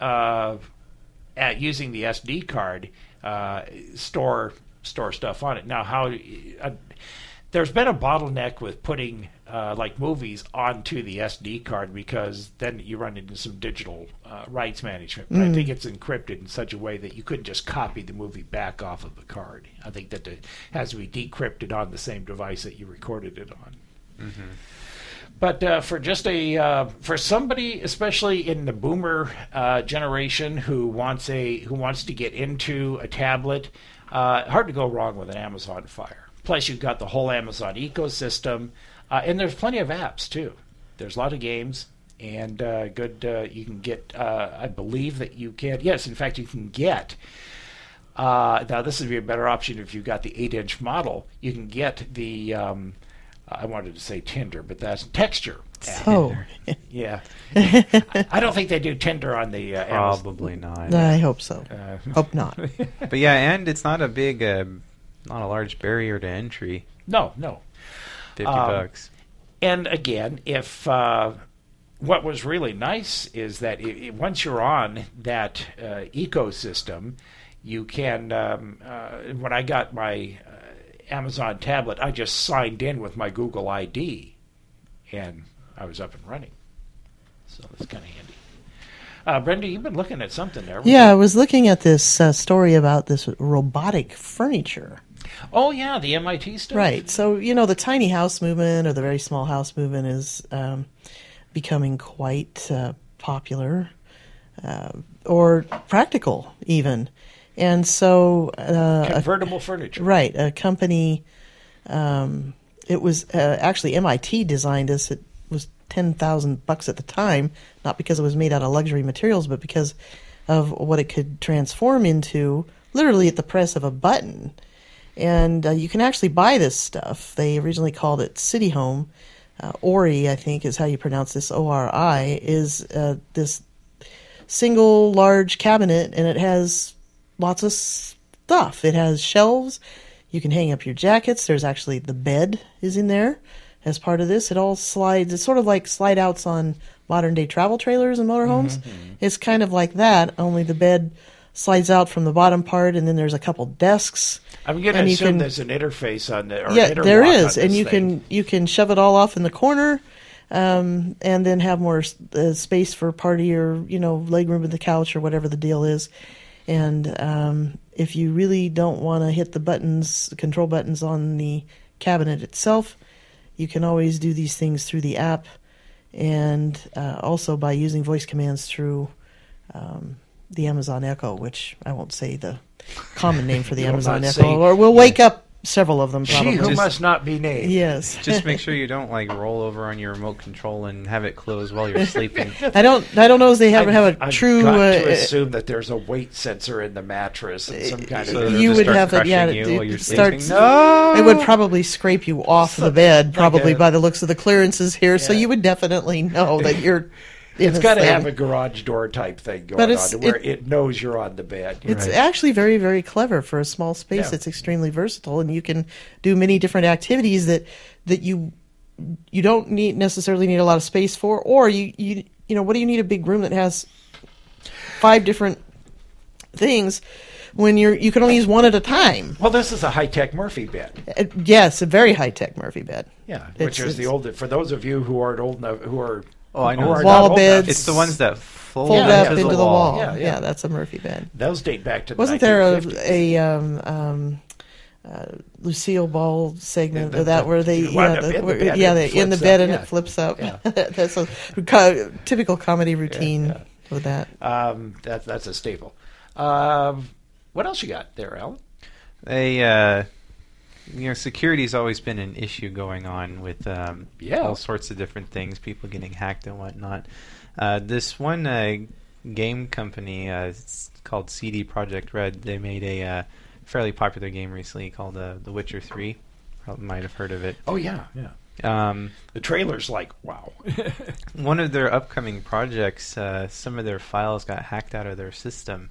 at using the SD card, store stuff on it. Now, there's been a bottleneck with putting like movies onto the SD card, because then you run into some digital rights management. But I think it's encrypted in such a way that you couldn't just copy the movie back off of the card. I think that it has to be decrypted on the same device that you recorded it on. Mm-hmm. But for somebody, especially in the boomer generation, who wants to get into a tablet, hard to go wrong with an Amazon Fire. Plus, you've got the whole Amazon ecosystem, and there's plenty of apps too. There's a lot of games, and good. You can get. I believe that you can. Yes, in fact, you can get. Now, this would be a better option if you've got the 8-inch model. You can get the. I wanted to say Tinder, but that's Texture app. Oh, yeah. I don't think they do Tinder on the. Probably not. I hope so. Hope not. But yeah, and it's not a big. Not a large barrier to entry. No. $50. And again, if what was really nice is that once you're on that ecosystem, you can. When I got my Amazon tablet, I just signed in with my Google ID, and I was up and running. So that's kind of handy. Brenda, you've been looking at something there. Yeah, I was looking at this story about this robotic furniture. Oh, yeah, the MIT stuff. Right. So, the tiny house movement or the very small house movement is becoming quite popular or practical even. And so... convertible furniture. Right. A company... it was actually MIT designed this. It was $10,000 at the time, not because it was made out of luxury materials, but because of what it could transform into, literally at the press of a button. And you can actually buy this stuff. They originally called it City Home. Ori, I think, is how you pronounce this. ORI is this single large cabinet, and it has lots of stuff. It has shelves. You can hang up your jackets. There's actually the bed is in there as part of this. It all slides. It's sort of like slide outs on modern day travel trailers and motorhomes. Mm-hmm. It's kind of like that, only the bed slides out from the bottom part, and then there's a couple desks. I'm going to assume there's an interface on there. Yeah, there is, and you can shove it all off in the corner, and then have more space for part of your leg room in the couch or whatever the deal is. And if you really don't want to hit the control buttons on the cabinet itself, you can always do these things through the app, and also by using voice commands through the Amazon Echo, which I won't say the common name for the Amazon Echo, or we'll wake up several of them probably. She who must not be named. Yes. Just make sure you don't roll over on your remote control and have it closed while you're sleeping. I don't know if they have a true. I've got to assume that there's a weight sensor in the mattress and some kind so of. You would have it. Yeah, it starts. No, it would probably scrape you off the bed, probably by the looks of the clearances here. Yeah. So you would definitely know that you're. It's got to have a garage door type thing going on to where it knows you're on the bed. It's actually very, very clever for a small space. Yeah. It's extremely versatile, and you can do many different activities that you don't necessarily need a lot of space for, or you what do you need a big room that has 5 different things when you can only use one at a time? Well, this is a high-tech Murphy bed. Yes, a very high-tech Murphy bed. Yeah, which is the old. For those of you who aren't old enough, who are I know wall beds. It's the ones that fold up into the wall. Yeah, that's a Murphy bed. Those date back to the Wasn't there a Lucille Ball segment of that where they in the bed and it flips up? Yeah. That's a typical comedy routine with that. That's a staple. What else you got there, Alan? Security's always been an issue going on with all sorts of different things, people getting hacked and whatnot. This one game company, it's called CD Projekt Red, they made a fairly popular game recently called The Witcher 3. Probably might have heard of it. Oh, yeah. The trailer's wow. One of their upcoming projects, some of their files got hacked out of their system.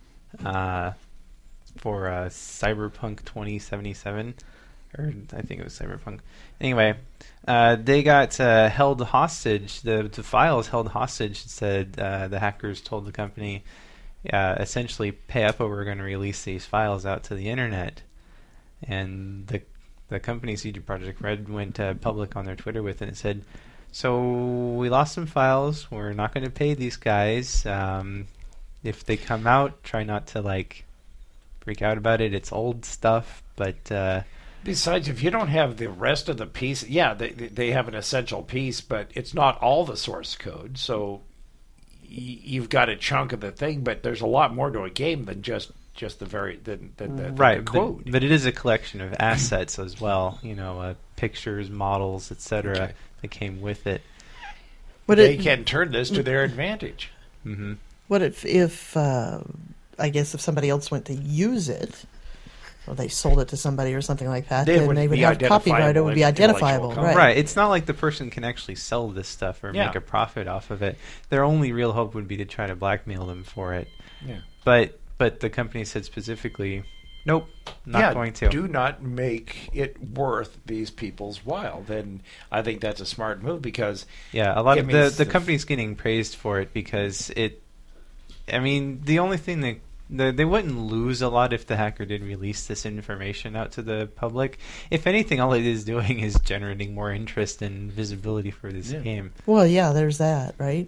For Cyberpunk 2077, or I think it was Cyberpunk. Anyway, they got held hostage. The files held hostage. Said the hackers told the company, essentially, pay up or we're going to release these files out to the internet. And the company CD Projekt Red went public on their Twitter with it and said, so we lost some files. We're not going to pay these guys. If they come out, try not to freak out about it. It's old stuff, but besides, if you don't have the rest of the piece, they have an essential piece, but it's not all the source code. So you've got a chunk of the thing, but there's a lot more to a game than just the code. But it is a collection of assets as well. Pictures, models, etc. that came with it. But they can turn this to their advantage. Mm-hmm. What if I guess if somebody else went to use it, or they sold it to somebody or something like that, then they would have copyright. It would be identifiable, right? Right. It's not like the person can actually sell this stuff or make a profit off of it. Their only real hope would be to try to blackmail them for it. Yeah. But the company said specifically, nope, not going to. Do not make it worth these people's while. Then I think that's a smart move because a lot of the company's getting praised for it because it. I mean, the only thing they wouldn't lose a lot if the hacker did release this information out to the public. If anything, all it is doing is generating more interest and visibility for this game. Well, yeah, there's that, right?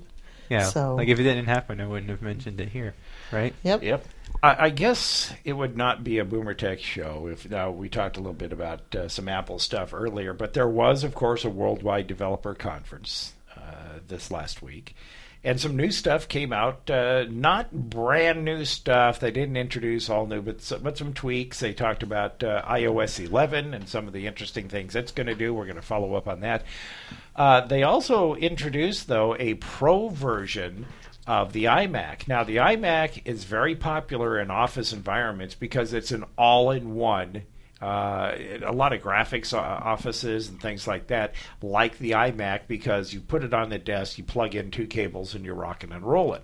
Yeah. So, like if it didn't happen, I wouldn't have mentioned it here, right? Yep. I guess it would not be a Boomer Tech show if we talked a little bit about some Apple stuff earlier, but there was, of course, a worldwide developer conference this last week. And some new stuff came out, not brand new stuff. They didn't introduce all new, but some tweaks. They talked about iOS 11 and some of the interesting things it's going to do. We're going to follow up on that. They also introduced, though, a Pro version of the iMac. Now, the iMac is very popular in office environments because it's an all-in-one. A lot of graphics offices and things like that like the iMac because you put it on the desk, you plug in 2 cables, and you're rocking and rolling.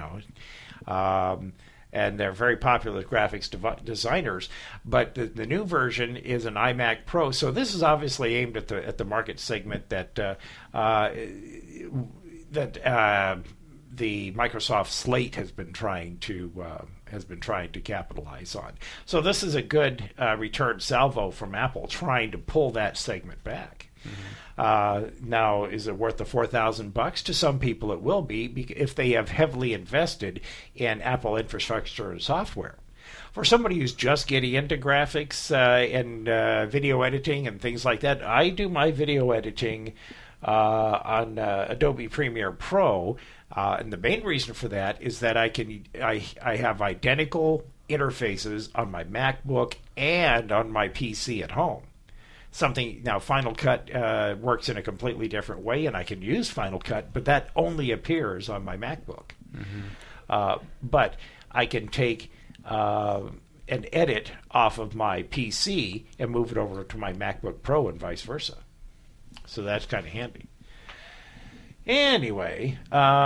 And they're very popular with graphics designers. But the new version is an iMac Pro, so this is obviously aimed at the market segment that the Microsoft slate has been trying to capitalize on. So this is a good return salvo from Apple trying to pull that segment back. Mm-hmm. Now, is it worth the $4,000? To some people, it will be if they have heavily invested in Apple infrastructure and software. For somebody who's just getting into graphics and video editing and things like that, I do my video editing on Adobe Premiere Pro. And the main reason for that is that I have identical interfaces on my MacBook and on my PC at home. Now Final Cut works in a completely different way, and I can use Final Cut, but that only appears on my MacBook. Mm-hmm. But I can take an edit off of my PC and move it over to my MacBook Pro and vice versa. So that's kind of handy. Anyway,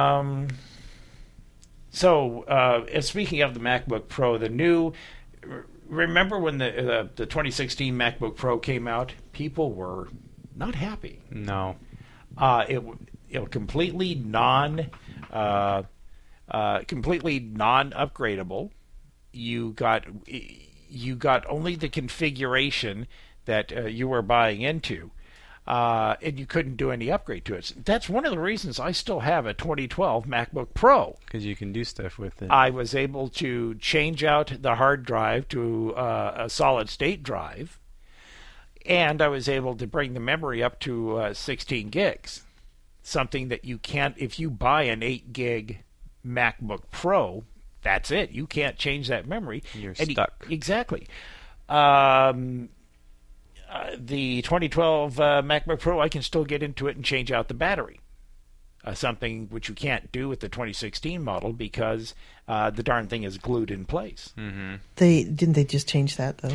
so speaking of the MacBook Pro, the new... Remember when the 2016 MacBook Pro came out? People were not happy. No. It completely non-upgradable. You got only the configuration that you were buying into. And you couldn't do any upgrade to it. That's one of the reasons I still have a 2012 MacBook Pro. Because you can do stuff with it. I was able to change out the hard drive to a solid-state drive, and I was able to bring the memory up to 16 gigs, something that you can't if you buy an 8-gig MacBook Pro. That's it. You can't change that memory. You're stuck. Exactly. The 2012 MacBook Pro, I can still get into it and change out the battery. Something which you can't do with the 2016 model because the darn thing is glued in place. Mm-hmm. Didn't they just change that, though?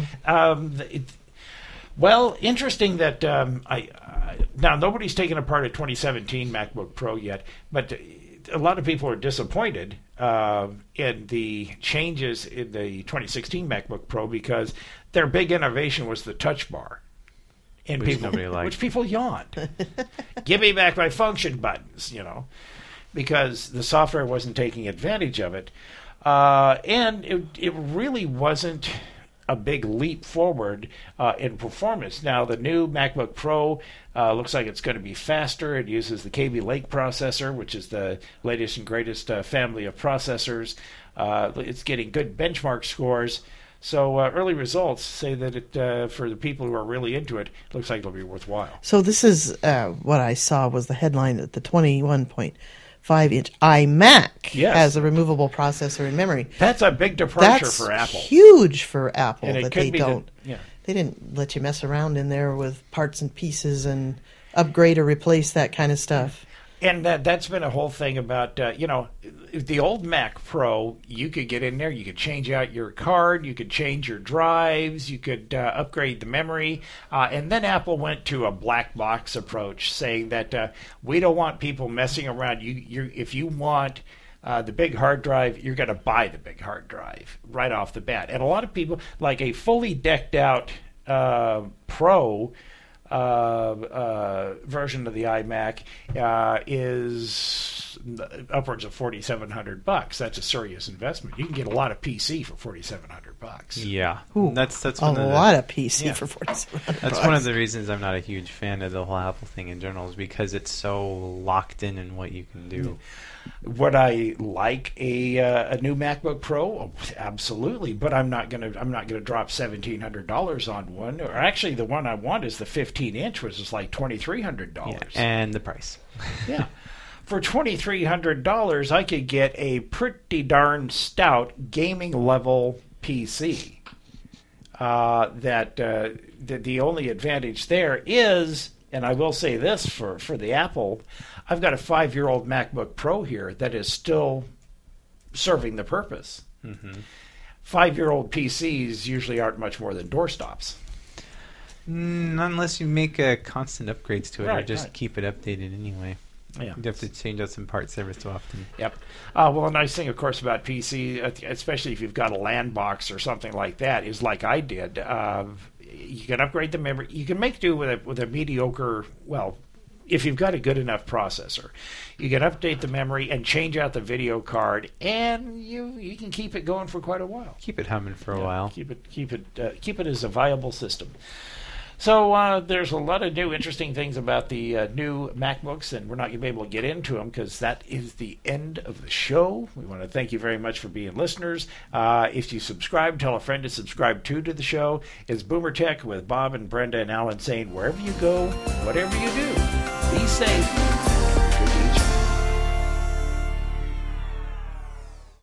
Well, interesting that now nobody's taken apart a 2017 MacBook Pro yet, but a lot of people are disappointed in the changes in the 2016 MacBook Pro because their big innovation was the touch bar. And which people yawned. Give me back my function buttons, because the software wasn't taking advantage of it. And it really wasn't a big leap forward in performance. Now, the new MacBook Pro looks like it's going to be faster. It uses the Kaby Lake processor, which is the latest and greatest family of processors. It's getting good benchmark scores. So early results say that it, for the people who are really into it, looks like it'll be worthwhile. So this is what I saw was the headline that the 21.5-inch iMac has a removable processor and memory. That's a big departure for Apple. That's huge for Apple and that they don't. They didn't let you mess around in there with parts and pieces and upgrade or replace that kind of stuff. And that's been a whole thing about, the old Mac Pro, you could get in there, you could change out your card, you could change your drives, you could upgrade the memory. And then Apple went to a black box approach, saying that we don't want people messing around. If you want the big hard drive, you're going to buy the big hard drive right off the bat. And a lot of people, like a fully decked out Pro version of the iMac is upwards of $4,700. That's a serious investment. You can get a lot of PC for $4,700. Yeah, Ooh, that's a lot of PC for $4,700. That's one of the reasons I'm not a huge fan of the whole Apple thing in general, is because it's so locked in what you can do. Would I like a new MacBook Pro? Oh, absolutely, but I'm not gonna drop $1,700 on one. Or actually, the one I want is the 15-inch, which is like $2,300. Yeah, and the price. Yeah, for $2,300, I could get a pretty darn stout gaming level PC. The only advantage there is, and I will say this for the Apple, I've got a 5-year-old MacBook Pro here that is still serving the purpose. Mm-hmm. 5-year-old PCs usually aren't much more than doorstops. Unless you make constant upgrades to it, or just keep it updated anyway. Yeah. You have to change out some parts every so often. Yep. Well, a nice thing, of course, about PC, especially if you've got a LAN box or something like that, is like I did. You can upgrade the memory. You can make do with a mediocre, well, if you've got a good enough processor, you can update the memory and change out the video card, and you can keep it going for quite a while. Keep it humming for a while. Keep it as a viable system. So there's a lot of new interesting things about the new MacBooks, and we're not going to be able to get into them because that is the end of the show. We want to thank you very much for being listeners. If you subscribe, tell a friend to subscribe to the show. It's Boomer Tech with Bob and Brenda and Alan saying, wherever you go, whatever you do, be safe.